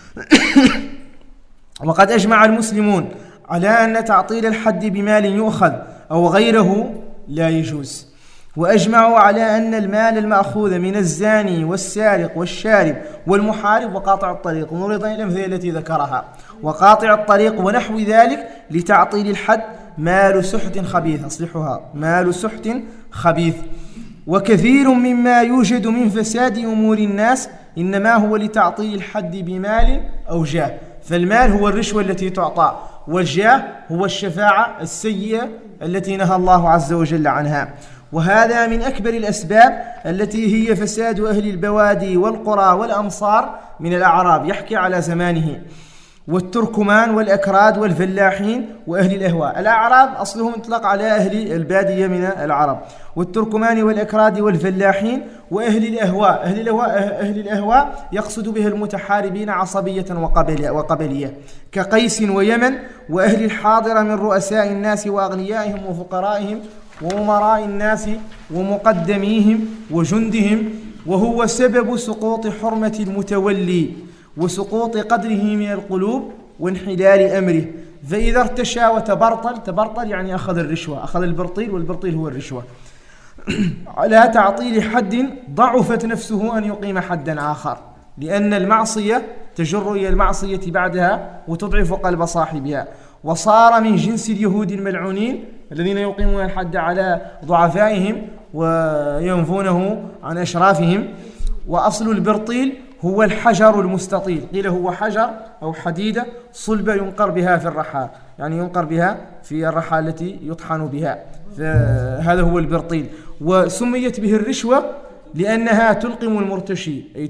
وقد أجمع المسلمون على أن تعطيل الحد بمال يؤخذ أو غيره لا يجوز، وأجمعوا على أن المال المأخوذ من الزاني والسارق والشارب والمحارب وقاطع الطريق، ونريد الأمثلة التي ذكرها، وقاطع الطريق ونحو ذلك لتعطيل الحد مال سحت خبيث، أصلحها، مال سحت خبيث. وكثير مما يوجد من فساد أمور الناس إنما هو لتعطيل الحد بمال أو جاه، فالمال هو الرشوة التي تعطى، والجاه هو الشفاعة السيئة التي نهى الله عز وجل عنها. وهذا من أكبر الأسباب التي هي فساد أهل البوادي والقرى والأمصار من الأعراب، يحكي على زمانه، والتركمان والأكراد والفلاحين وأهل الأهواء. الأعراب أصلهم اطلق على أهل البادية من العرب، والتركمان والأكراد والفلاحين وأهل الأهواء. أهل الأهواء يقصد بها المتحاربين عصبية وقبلية كقيس ويمن، وأهل الحاضرة من رؤساء الناس وأغنيائهم وفقرائهم وأمراء الناس ومقدميهم وجندهم، وهو سبب سقوط حرمة المتولي وسقوط قدره من القلوب وانحلال أمره. فإذا ارتشى تبرطل يعني أخذ الرشوة، أخذ البرطيل، والبرطيل هو الرشوة، على تعطيل حد، ضعفت نفسه أن يقيم حدا آخر، لأن المعصية تجر إلى المعصية بعدها وتضعف قلب صاحبها. وصار من جنس اليهود الملعونين الذين يقيمون الحد على ضعفائهم وينفونه عن أشرافهم. وأصل البرطيل هو الحجر المستطيل، قيل هو حجر أو حديدة صلبة ينقر بها في الرحى، يعني ينقر بها في الرحى التي يطحن بها، فهذا هو البرطيل. وسميت به الرشوة لأنها تلقم المرتشي، أي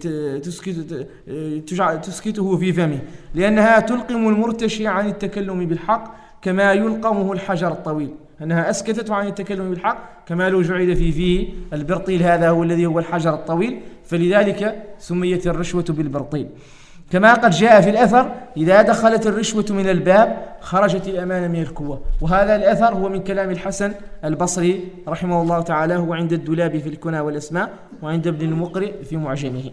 تسكته في فمه، لأنها تلقم المرتشي عن التكلم بالحق كما يلقمه الحجر الطويل، أنها أسكتته عن التكلم بالحق كما لو جعل في فيه البرطيل، هذا هو الذي هو الحجر الطويل، فلذلك سميت الرشوة بالبرطيل. كما قد جاء في الأثر: إذا دخلت الرشوة من الباب خرجت الأمانة من الكوة. وهذا الأثر هو من كلام الحسن البصري رحمه الله تعالى، هو عند الدولاب في الكنى والأسماء، وعند ابن المقرئ في معجمه.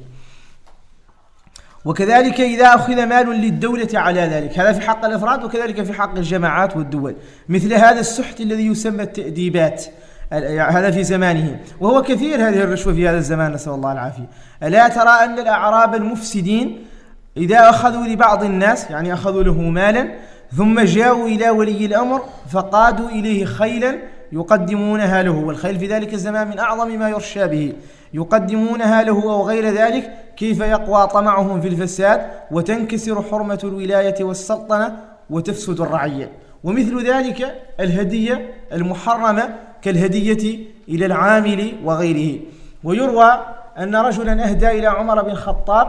وكذلك إذا أخذ مال للدولة على ذلك، هذا في حق الأفراد، وكذلك في حق الجماعات والدول، مثل هذا السحت الذي يسمى التأديبات، هذا في زمانه، وهو كثير هذه الرشوة في هذا الزمان، نسأل الله العافية. ألا ترى أن الأعراب المفسدين إذا أخذوا لبعض الناس، يعني أخذوا له مالا، ثم جاءوا إلى ولي الأمر فقادوا إليه خيلا يقدمونها له، والخيل في ذلك الزمان من أعظم ما يرشى به، يقدمونها له أو غير ذلك، كيف يقوى طمعهم في الفساد وتنكسر حرمة الولاية والسلطنة وتفسد الرعية. ومثل ذلك الهدية المحرمة كالهدية إلى العامل وغيره. ويروى أن رجلا أهدى إلى عمر بن الخطاب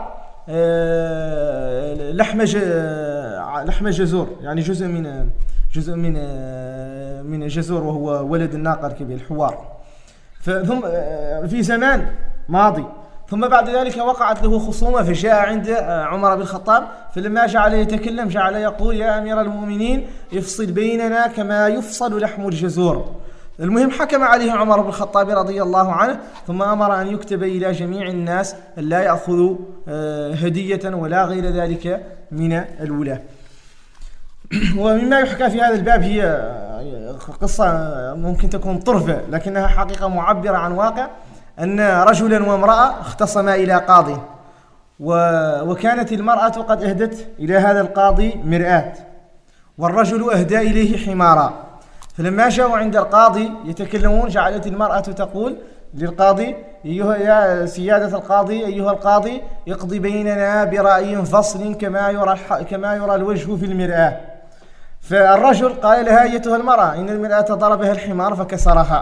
لحم جزور، يعني جزء من جزور، وهو ولد الناقة الكبير الحوار. ثم في زمان ماضي. ثم بعد ذلك وقعت له خصومة، فجاء عند عمر بن الخطاب، فلما جعل يتكلم جعل يقول: يا أمير المؤمنين افصل بيننا كما يفصل لحم الجزور. المهم حكم عليه عمر بن الخطاب رضي الله عنه، ثم أمر أن يكتب إلى جميع الناس أن لا يأخذوا هدية ولا غير ذلك من الولاة. ومما يحكى في هذا الباب هي قصة ممكن تكون طرفة لكنها حقيقة معبرة عن واقع، أن رجلا وامرأة اختصما إلى قاضي، وكانت المرأة قد أهدت إلى هذا القاضي مرآة، والرجل أهدى إليه حمارا. فلما جاءوا عند القاضي يتكلمون جعلت المرأة تقول للقاضي: يا سيادة القاضي، أيها القاضي، اقضي بيننا برأي فصل كما يرى الوجه في المرآة. فالرجل قال لها: أيتها المرأة، إن المرآة ضربها الحمار فكسرها.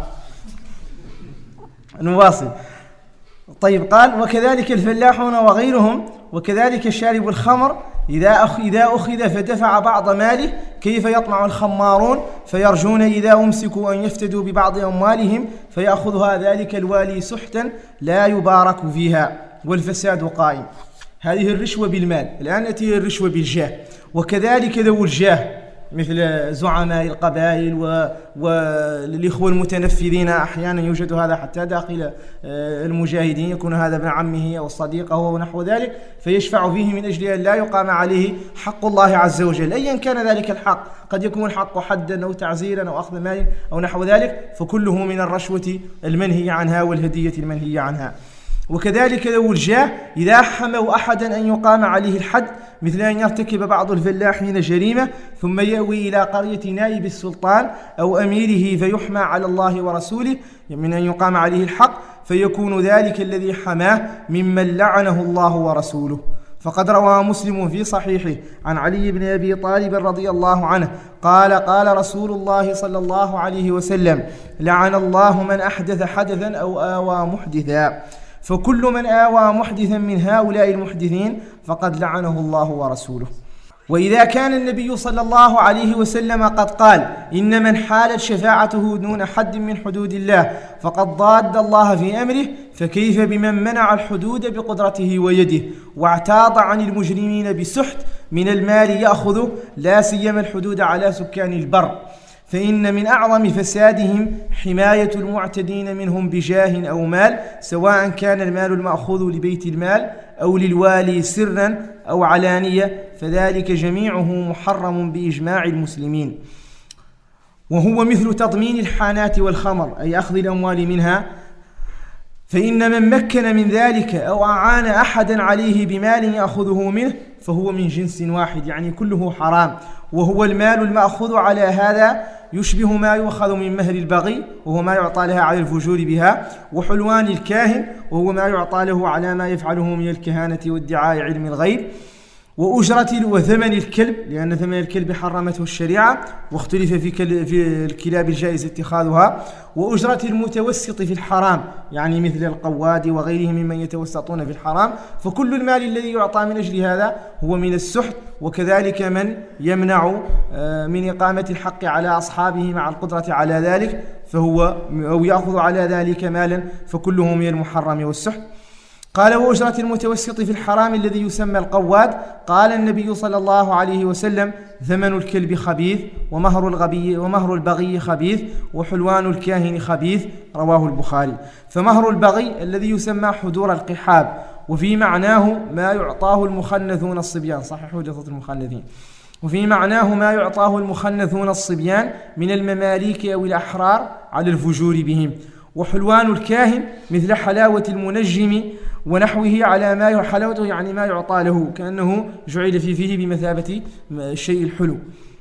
نواصل. طيب، قال: وكذلك الفلاحون وغيرهم، وكذلك شارب الخمر إذا أخذ فدفع بعض ماله كيف يطمع الخمارون فيرجون إذا أمسكوا أن يفتدوا ببعض أموالهم فيأخذها ذلك الوالي سحتا لا يبارك فيها والفساد قائم. هذه الرشوة بالمال. الآن نأتي الرشوة بالجاه. وكذلك ذو الجاه مثل زعماء القبائل والإخوة المتنفذين، أحيانا يوجد هذا حتى داخل المجاهدين، يكون هذا ابن عمه أو صديقه ونحو ذلك، فيشفع فيه من أجل أن لا يقام عليه حق الله عز وجل أيا كان ذلك الحق. قد يكون الحق حدا أو تعزيرا أو أخذ مال أو نحو ذلك، فكله من الرشوة المنهي عنها والهدية المنهي عنها. وكذلك ذو الجاه إذا حموا أحدا أن يقام عليه الحد، مثل أن يرتكب بعض الفلاحين جريمة ثم يأوي إلى قرية نائب السلطان أو أميره فيحمى على الله ورسوله من أن يقام عليه الحق، فيكون ذلك الذي حماه ممن لعنه الله ورسوله. فقد روى مسلم في صحيحه عن علي بن أبي طالب رضي الله عنه قال: قال رسول الله صلى الله عليه وسلم: لعن الله من أحدث حدثا أو آوى محدثا، فكل من آوى محدثا من هؤلاء المحدثين فقد لعنه الله ورسوله. وإذا كان النبي صلى الله عليه وسلم قد قال: إن من حالت شفاعته دون حد من حدود الله فقد ضاد الله في أمره، فكيف بمن منع الحدود بقدرته ويده واعتاض عن المجرمين بسحت من المال يأخذه، لا سيما الحدود على سكان البر، فإن من أعظم فسادهم حماية المعتدين منهم بجاه أو مال، سواء كان المال المأخوذ لبيت المال أو للوالي سرا أو علانية، فذلك جميعه محرم بإجماع المسلمين. وهو مثل تضمين الحانات والخمر، أي أخذ الأموال منها، فإن من مكن من ذلك أو أعان أحدا عليه بمال يأخذه منه فهو من جنس واحد، يعني كله حرام. وهو المال المأخوذ على هذا يشبه ما يؤخذ من مهر البغي، وهو ما يعطى لها على الفجور بها، وحلوان الكاهن، وهو ما يعطى له على ما يفعله من الكهانة وادعاء علم الغيب، وأجرة وثمن الكلب، لأن ثمن الكلب حرمته الشريعة واختلف في الكلاب الجائز اتخاذها، وأجرة المتوسط في الحرام، يعني مثل القواد وغيرهم ممن يتوسطون في الحرام. فكل المال الذي يعطى من أجل هذا هو من السحت. وكذلك من يمنع من إقامة الحق على أصحابه مع القدرة على ذلك فهو أو يأخذ على ذلك مالا، فكله من المحرم والسحت. قال: وأجرة المتوسط في الحرام الذي يسمى القواد، قال النبي صلى الله عليه وسلم: ثمن الكلب خبيث، ومهر البغي خبيث، وحلوان الكاهن خبيث. رواه البخاري. فمهر البغي الذي يسمى حضور القحاب، وفي معناه ما يعطاه المخنثون الصبيان، صحيحوا جثة المخنثين، وفي معناه ما يعطاه المخنثون الصبيان من المماليك أو الأحرار على الفجور بهم. وحلوان الكاهن مثل حلاوة المنجم ونحوه على ما حلاوته، يعني ما يعطى له كأنه جعل في فيه بمثابة الشيء الحلو،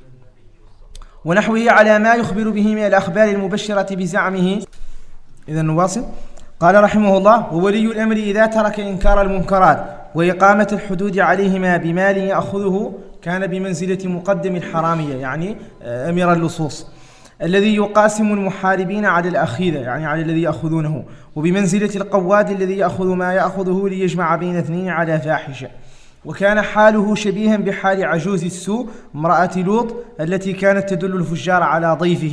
ونحوه على ما يخبر به من الأخبار المبشرة بزعمه. إذا نواصل. قال رحمه الله: وولي الأمر إذا ترك إنكار المنكرات وإقامة الحدود عليهما بمال يأخذه كان بمنزلة مقدم الحرامية، يعني أمير اللصوص الذي يقاسم المحاربين على الأخيذة، يعني على الذي يأخذونه، وبمنزلة القواد الذي يأخذ ما يأخذه ليجمع بين اثنين على فاحشة. وكان حاله شبيها بحال عجوز السوء امرأة لوط التي كانت تدل الفجار على ضيفه،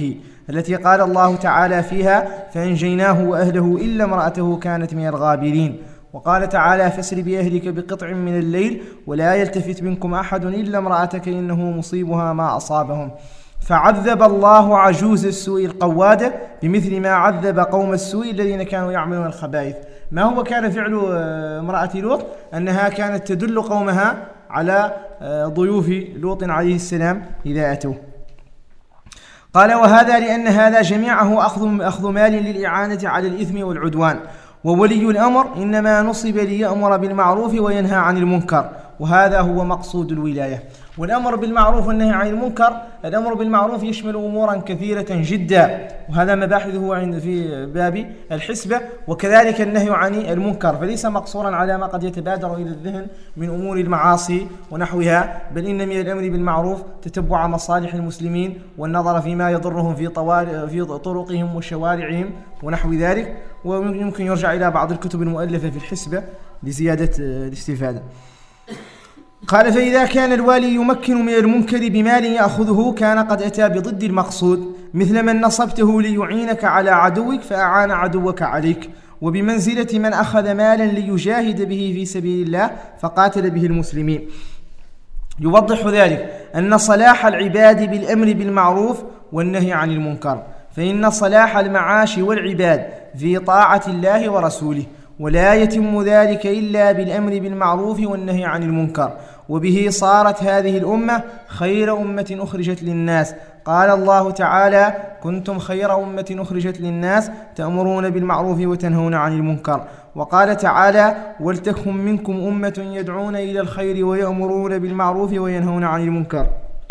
التي قال الله تعالى فيها: فأنجيناه وأهله إلا امرأته كانت من الغابرين. وقال تعالى: فاسر بأهلك بقطع من الليل ولا يلتفت منكم أحد إلا امرأتك إنه مصيبها ما أصابهم. فعذب الله عجوز السوء القوادة بمثل ما عذب قوم السوء الذين كانوا يعملون الخبائث. ما هو كان فعل امرأة لوط؟ أنها كانت تدل قومها على ضيوف لوط عليه السلام إذا أتوه. قال: وهذا لأن هذا جميعه أخذ مال للإعانة على الإثم والعدوان، وولي الأمر إنما نصب ليأمر بالمعروف وينهى عن المنكر، وهذا هو مقصود الولاية. والأمر بالمعروف والنهي عن المنكر، الأمر بالمعروف يشمل أمورا كثيرة جدا، وهذا مباحثه في باب الحسبة، وكذلك النهي عن المنكر، فليس مقصورا على ما قد يتبادر إلى الذهن من أمور المعاصي ونحوها، بل إن من الأمر بالمعروف تتبع مصالح المسلمين والنظر فيما يضرهم في طرقهم وشوارعهم ونحو ذلك. ويمكن يرجع إلى بعض الكتب المؤلفة في الحسبة لزيادة الاستفادة. قال: فإذا كان الوالي يمكن من المنكر بمال يأخذه كان قد أتى بضد المقصود، مثل من نصبته ليعينك على عدوك فأعان عدوك عليك، وبمنزلة من أخذ مالا ليجاهد به في سبيل الله فقاتل به المسلمين. يوضح ذلك أن صلاح العباد بالأمر بالمعروف والنهي عن المنكر، فإن صلاح المعاش والعباد في طاعة الله ورسوله، ولا يتم ذلك إلا بالأمر بالمعروف والنهي عن المنكر، وبه صارت هذه الأمة خير أمة أخرجت للناس. قال الله تعالى: كنتم خير أمة أخرجت للناس تأمرون بالمعروف وتنهون عن المنكر. وقال تعالى: ولتكن منكم أمة يدعون إلى الخير ويأمرون بالمعروف وينهون عن المنكر.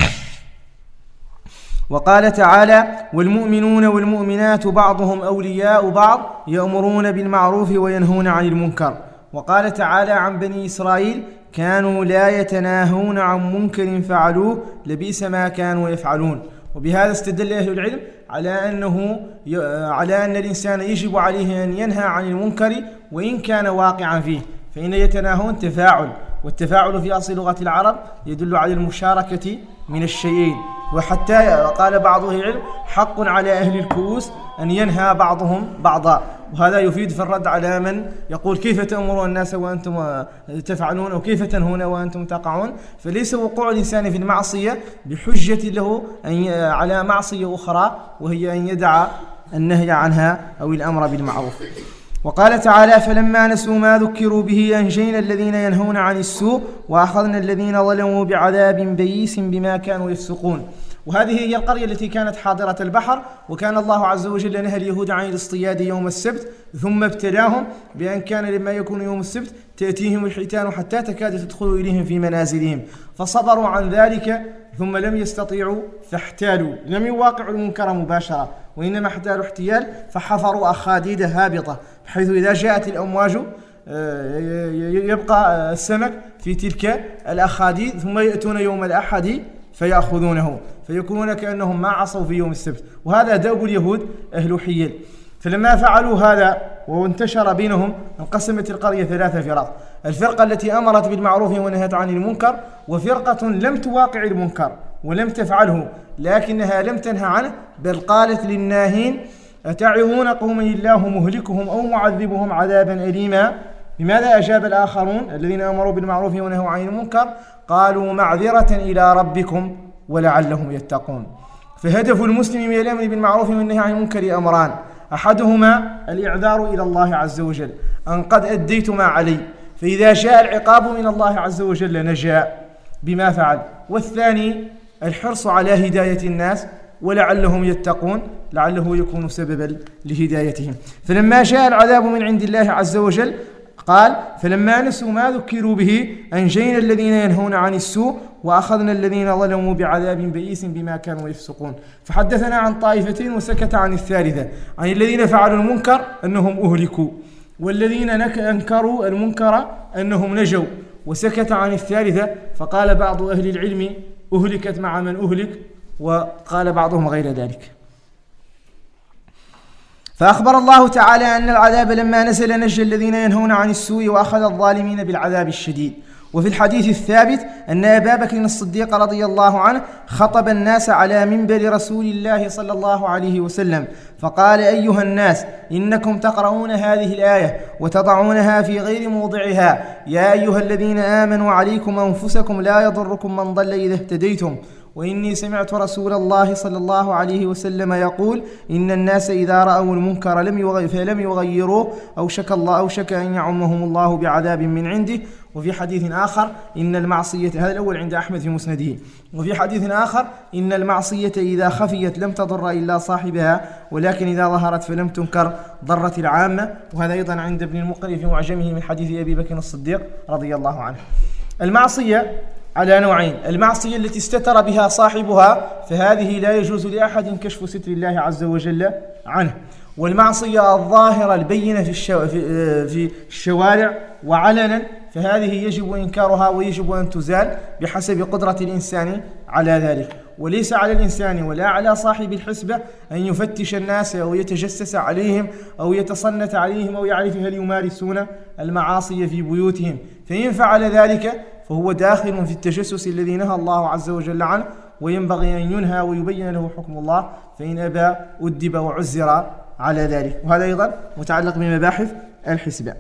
وقال تعالى: والمؤمنون والمؤمنات بعضهم أولياء بعض يأمرون بالمعروف وينهون عن المنكر. وقال تعالى عن بني إسرائيل: كانوا لا يتناهون عن منكر فعلوه لبئس ما كانوا يفعلون. وبهذا استدل أهل العلم على أن الإنسان يجب عليه أن ينهى عن المنكر وإن كان واقعا فيه، فإن يتناهون تفاعل، والتفاعل في أصل لغة العرب يدل على المشاركة من الشيئين. وحتى قال بعض أهل العلم: حق على أهل الكؤوس أن ينهى بعضهم بعضا. وهذا يفيد في الرد على من يقول: كيف تأمرون الناس وأنتم تفعلون، أو كيف تنهون وأنتم تقعون. فليس وقوع الإنسان في المعصية بحجة له على معصية أخرى، وهي أن يدع النهي عنها أو الأمر بالمعروف. وقال تعالى: فلما نسوا ما ذكروا به أنجينا الذين ينهون عن السوء وأخذنا الذين ظلموا بعذاب بئيس بما كانوا يفسقون. وهذه هي القرية التي كانت حاضرة البحر، وكان الله عز وجل نهى اليهود عن الاصطياد يوم السبت، ثم ابتلاهم بأن كان لما يكون يوم السبت تأتيهم الحيتان حتى تكاد تدخل إليهم في منازلهم، فصبروا عن ذلك ثم لم يستطيعوا فاحتالوا، لم يواقعوا المنكر مباشرة وإنما احتالوا احتيال، فحفروا أخاديد هابطة، بحيث إذا جاءت الأمواج يبقى السمك في تلك الأخاديد، ثم يأتون يوم الأحد فيأخذونه، فيكونون كأنهم ما عصوا في يوم السبت. وهذا دأب اليهود أهل حيل. فلما فعلوا هذا وانتشر بينهم انقسمت القرية 3 فرق: الفرقة التي أمرت بالمعروف ونهت عن المنكر، وفرقة لم تواقع المنكر ولم تفعله لكنها لم تنهى عنه، بل قالت للناهين: أتعظون قوما الله مهلكهم أو معذبهم عذابا أليما. لماذا أجاب الآخرون الذين أمروا بالمعروف ونهوا عن المنكر؟ قالوا: معذرة إلى ربكم ولعلهم يتقون. فهدف المسلم من الأمر بالمعروف والنهي عن المنكر أمران: أحدهما الإعذار إلى الله عز وجل، أن قد أديت ما علي، فإذا جاء العقاب من الله عز وجل نجا بما فعل. والثاني الحرص على هداية الناس ولعلهم يتقون، لعله يكون سببا لهدايتهم. فلما جاء العذاب من عند الله عز وجل قال: فلما نسوا ما ذكروا به أنجينا الذين ينهون عن السوء وأخذنا الذين ظلموا بعذاب بئيس بما كانوا يفسقون. فحدثنا عن طائفتين وسكت عن الثالثة، عن الذين فعلوا المنكر أنهم أهلكوا، والذين أنكروا المنكر أنهم نجوا، وسكت عن الثالثة. فقال بعض أهل العلم: أهلكت مع من أهلك، وقال بعضهم غير ذلك. فأخبر الله تعالى أن العذاب لما نزل نجى الذين ينهون عن السوء وأخذ الظالمين بالعذاب الشديد. وفي الحديث الثابت أن أبا بكر الصديق رضي الله عنه خطب الناس على منبر رسول الله صلى الله عليه وسلم فقال: أيها الناس، إنكم تقرؤون هذه الآية وتضعونها في غير موضعها: يا أيها الذين آمنوا عليكم أنفسكم لا يضركم من ضل إذا اهتديتم. وإني سمعت رسول الله صلى الله عليه وسلم يقول: إن الناس إذا رأوا المنكر فلم يغيروه أوشك أن يعمهم الله بعذاب من عنده. وفي حديث آخر: إن المعصية، هذا الأول عند أحمد في مسنده، وفي حديث آخر: إن المعصية إذا خفيت لم تضر إلا صاحبها، ولكن إذا ظهرت فلم تنكر ضرت العامة. وهذا أيضا عند ابن المقري في معجمه من حديث أبي بكر الصديق رضي الله عنه. المعصية على نوعين: المعصية التي استتر بها صاحبها فهذه لا يجوز لأحد كشف ستر الله عز وجل عنه، والمعصية الظاهرة البينة في الشوارع وعلنا فهذه يجب إنكارها ويجب أن تزال بحسب قدرة الإنسان على ذلك. وليس على الإنسان ولا على صاحب الحسبة أن يفتش الناس أو يتجسس عليهم أو يتصنت عليهم أو يعرف هل يمارسون المعاصي في بيوتهم، فإن فعل ذلك فهو داخل في التجسس الذي نهى الله عز وجل عنه، وينبغي أن ينهى ويبين له حكم الله، فإن أبى أدب وعزر على ذلك. وهذا أيضا متعلق بمباحث الحسبة.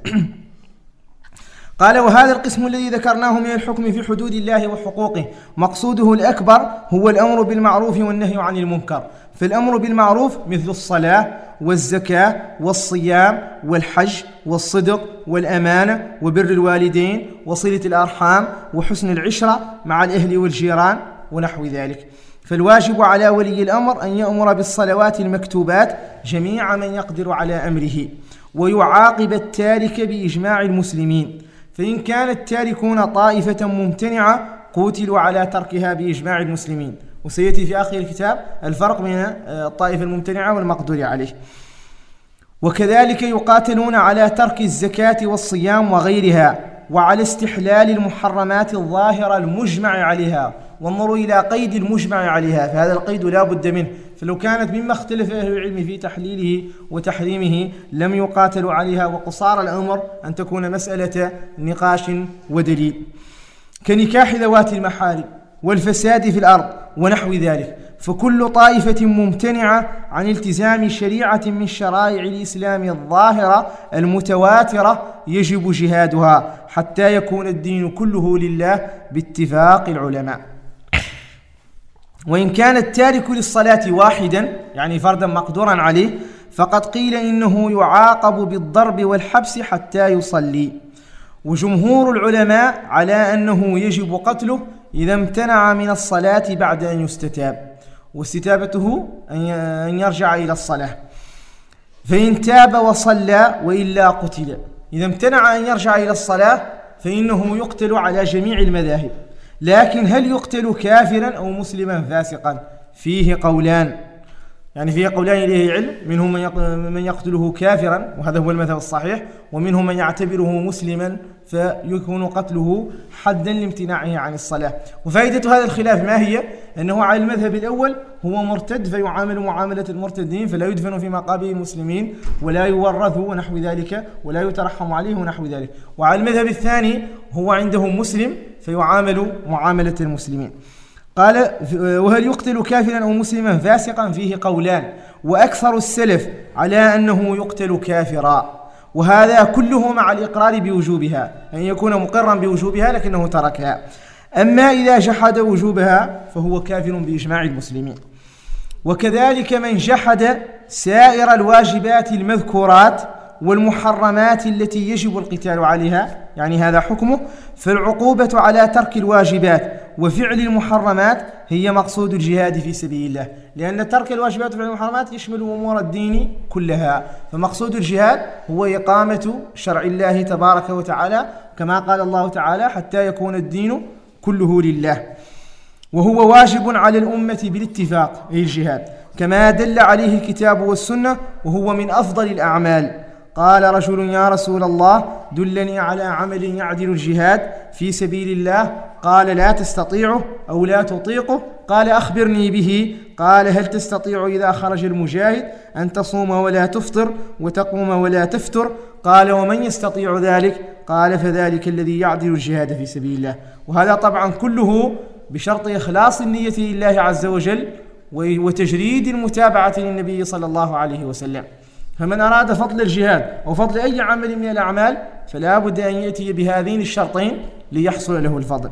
قال: وهذا القسم الذي ذكرناه من الحكم في حدود الله وحقوقه مقصوده الأكبر هو الأمر بالمعروف والنهي عن المنكر. فالأمر بالمعروف مثل الصلاة والزكاة والصيام والحج والصدق والأمانة وبر الوالدين وصلة الأرحام وحسن العشرة مع الأهل والجيران ونحو ذلك. فالواجب على ولي الأمر أن يأمر بالصلوات المكتوبات جميع من يقدر على أمره، ويعاقب التارك بإجماع المسلمين، فإن كان التاركون طائفة ممتنعة قوتلوا على تركها بإجماع المسلمين. وسيأتي في آخر الكتاب الفرق بين الطائفة الممتنعة والمقدور عليه. وكذلك يقاتلون على ترك الزكاة والصيام وغيرها، وعلى استحلال المحرمات الظاهرة المجمع عليها. وانظروا إلى قيد المجمع عليها، فهذا القيد لا بد منه، فلو كانت مما اختلف أهل العلم في تحليله وتحريمه لم يقاتلوا عليها، وقصار الأمر أن تكون مسألة نقاش ودليل، كنكاح ذوات المحارم والفساد في الأرض ونحو ذلك. فكل طائفة ممتنعة عن التزام شريعة من شرائع الإسلام الظاهرة المتواترة يجب جهادها حتى يكون الدين كله لله باتفاق العلماء. وإن كان التارك للصلاة واحدا، يعني فردا مقدورا عليه، فقد قيل إنه يعاقب بالضرب والحبس حتى يصلي. وجمهور العلماء على أنه يجب قتله إذا امتنع من الصلاة بعد أن يستتاب، واستتابته أن يرجع إلى الصلاة، فإن تاب وصلى وإلا قتل. إذا امتنع أن يرجع إلى الصلاة فإنه يقتل على جميع المذاهب، لكن هل يقتل كافرا أو مسلما فاسقا؟ فيه قولان، يعني فيه قولان إليه علم، منهم من يقتله كافرا وهذا هو المذهب الصحيح، ومنهم من يعتبره مسلما فيكون قتله حدا لامتناعه عن الصلاة. وفائدة هذا الخلاف ما هي؟ أنه على المذهب الأول هو مرتد فيعامل معاملة المرتدين، فلا يدفن في مقابر المسلمين ولا يورث ونحو ذلك ولا يترحم عليه ونحو ذلك. وعلى المذهب الثاني هو عندهم مسلم فيعامل معاملة المسلمين. قال: وهل يقتل كافرا أو مسلما فاسقا؟ فيه قولان، وأكثر السلف على أنه يقتل كافرا، وهذا كله مع الإقرار بوجوبها، أن يكون مقرا بوجوبها لكنه تركها. أما إذا جحد وجوبها فهو كافر بإجماع المسلمين. وكذلك من جحد سائر الواجبات المذكورات والمحرمات التي يجب القتال عليها، يعني هذا حكمه. فالعقوبة على ترك الواجبات وفعل المحرمات هي مقصود الجهاد في سبيل الله، لأن ترك الواجبات وفعل المحرمات يشمل أمور الدين كلها، فمقصود الجهاد هو إقامة شرع الله تبارك وتعالى، كما قال الله تعالى: حتى يكون الدين كله لله. وهو واجب على الأمة بالاتفاق، أي الجهاد، كما دل عليه الكتاب والسنة، وهو من أفضل الأعمال. قال رجل: يا رسول الله دلني على عمل يعدل الجهاد في سبيل الله. قال: لا تستطيعه أو لا تطيقه. قال: أخبرني به. قال: هل تستطيع إذا خرج المجاهد أن تصوم ولا تفطر وتقوم ولا تفتر؟ قال: ومن يستطيع ذلك؟ قال: فذلك الذي يعدل الجهاد في سبيل الله. وهذا طبعا كله بشرط إخلاص النية لله عز وجل وتجريد المتابعة للنبي صلى الله عليه وسلم. فمن أراد فضل الجهاد أو فضل أي عمل من الأعمال فلا بد أن يأتي بهذين الشرطين ليحصل له الفضل.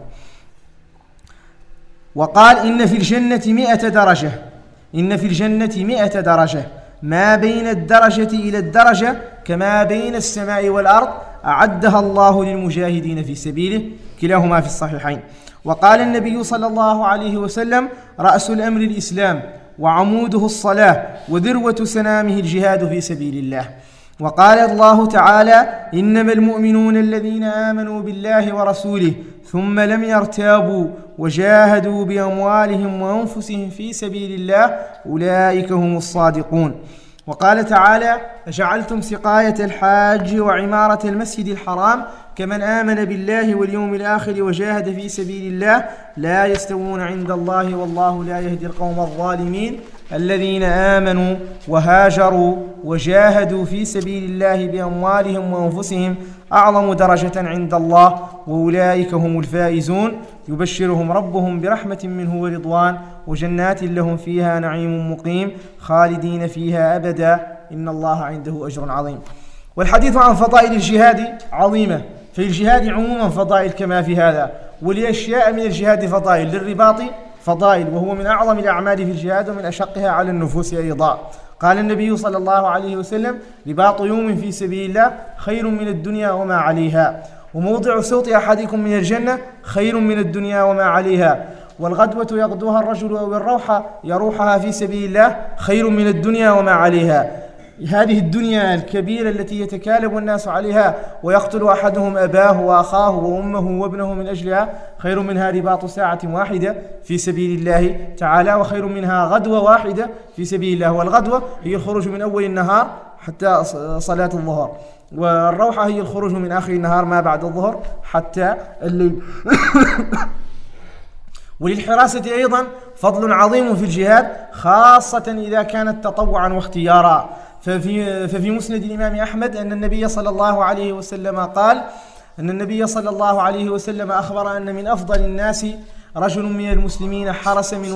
وقال: إن في الجنة 100 درجة، إن في الجنة 100 درجة، ما بين الدرجة إلى الدرجة كما بين السماء والأرض، أعدها الله للمجاهدين في سبيله، كلاهما في الصحيحين. وقال النبي صلى الله عليه وسلم: رأس الأمر الإسلام، وعموده الصلاة، وذروة سنامه الجهاد في سبيل الله. وقال الله تعالى: إنما المؤمنون الذين آمنوا بالله ورسوله ثم لم يرتابوا وجاهدوا بأموالهم وأنفسهم في سبيل الله أولئك هم الصادقون. وقال تعالى: أجعلتم سقاية الحاج وعمارة المسجد الحرام كمن آمن بالله واليوم الآخر وجاهد في سبيل الله لا يستوون عند الله والله لا يهدي القوم الظالمين. الذين آمنوا وهاجروا وجاهدوا في سبيل الله بأموالهم وأنفسهم أعظم درجة عند الله وأولئك هم الفائزون. يبشرهم ربهم برحمة منه ورضوان وجنات لهم فيها نعيم مقيم خالدين فيها أبدا إن الله عنده أجر عظيم. والحديث عن فضائل الجهاد عظيمة، في الجهاد عموما فضائل كما في هذا، ولأشياء من الجهاد فضائل، للرباط فضائل وهو من أعظم الأعمال في الجهاد ومن أشقها على النفوس أيضا. قال النبي صلى الله عليه وسلم: رباط يوم في سبيل الله خير من الدنيا وما عليها، وموضع صوت أحدكم من الجنة خير من الدنيا وما عليها، والغدوة يغدوها الرجل أو الروحة يروحها في سبيل الله خير من الدنيا وما عليها. هذه الدنيا الكبيرة التي يتكالب الناس عليها ويقتل أحدهم أباه وأخاه وأمه وابنه من أجلها خير منها رباط ساعة واحدة في سبيل الله تعالى، وخير منها غدوة واحدة في سبيل الله. والغدوة هي الخروج من أول النهار حتى صلاة الظهر، والروحة هي الخروج من آخر النهار ما بعد الظهر حتى الليل. وللحراسة أيضا فضل عظيم في الجهاد، خاصة إذا كانت تطوعا واختيارا. ففي مسند الإمام أحمد أن النبي صلى الله عليه وسلم قال: أن النبي صلى الله عليه وسلم أخبر أن من أفضل الناس رجل من المسلمين حرس من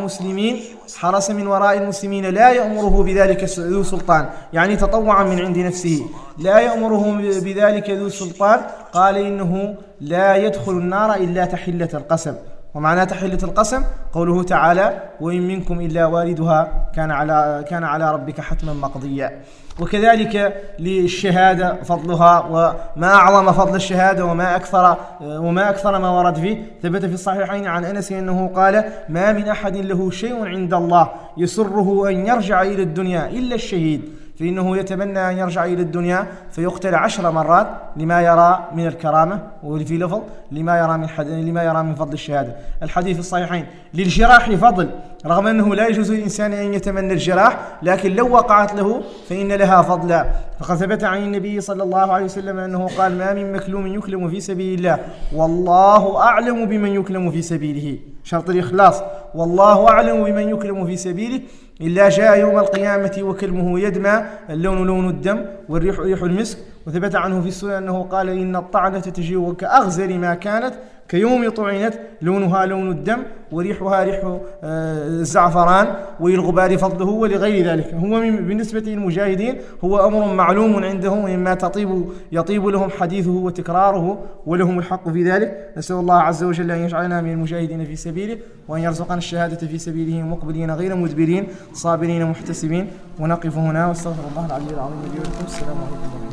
وراء المسلمين لا يأمره بذلك ذو سلطان، يعني تطوعا من عند نفسه، لا يأمره بذلك ذو سلطان. قال: إنه لا يدخل النار إلا تحلة القسم. ومعنى تحلة القسم قوله تعالى: وإن منكم إلا واردها كان على ربك حتما مقضيا. وكذلك للشهادة فضلها، وما أعظم فضل الشهادة وما أكثر ما ورد فيه. ثبت في الصحيحين عن أنس أنه قال: ما من أحد له شيء عند الله يسره أن يرجع إلى الدنيا إلا الشهيد، فإنه يتمنى أن يرجع إلى الدنيا فيقتل 10 مرات لما يرى من الكرامة، وفي لفظ لما يرى من فضل الشهادة. الحديث الصحيحين. للجراح فضل، رغم أنه لا يجوز للإنسان أن يتمنى الجراح، لكن لو وقعت له فإن لها فضلا. فقد ثبت عن النبي صلى الله عليه وسلم أنه قال: ما من مكلوم يكلم في سبيل الله والله أعلم بمن يكلم في سبيله، شرط الإخلاص، والله أعلم بمن يكلم في سبيله، إلا جاء يوم القيامة وكلمه يدمى، اللون لون الدم والريح ريح المسك. وثبت عنه في السنة أنه قال: إن الطعنة تجيء كأغزل ما كانت، كيوم طعنت، لونها لون الدم وريحها ريح الزعفران، وللغبار فضله ولغير ذلك. هو بالنسبة للمجاهدين هو أمر معلوم عندهم، وإما يطيب لهم حديثه وتكراره ولهم الحق في ذلك. نسأل الله عز وجل أن يجعلنا من المجاهدين في سبيله، وأن يرزقنا الشهادة في سبيله مقبلين غير مدبرين صابرين محتسبين. ونقف هنا واستغفر الله العلي العظيم لي ولكم. السلام عليكم ورحمة الله.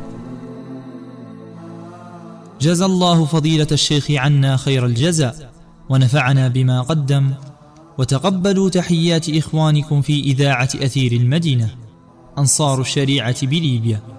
جزى الله فضيلة الشيخ عنا خير الجزاء، ونفعنا بما قدم، وتقبلوا تحيات إخوانكم في إذاعة أثير المدينة أنصار الشريعة بليبيا.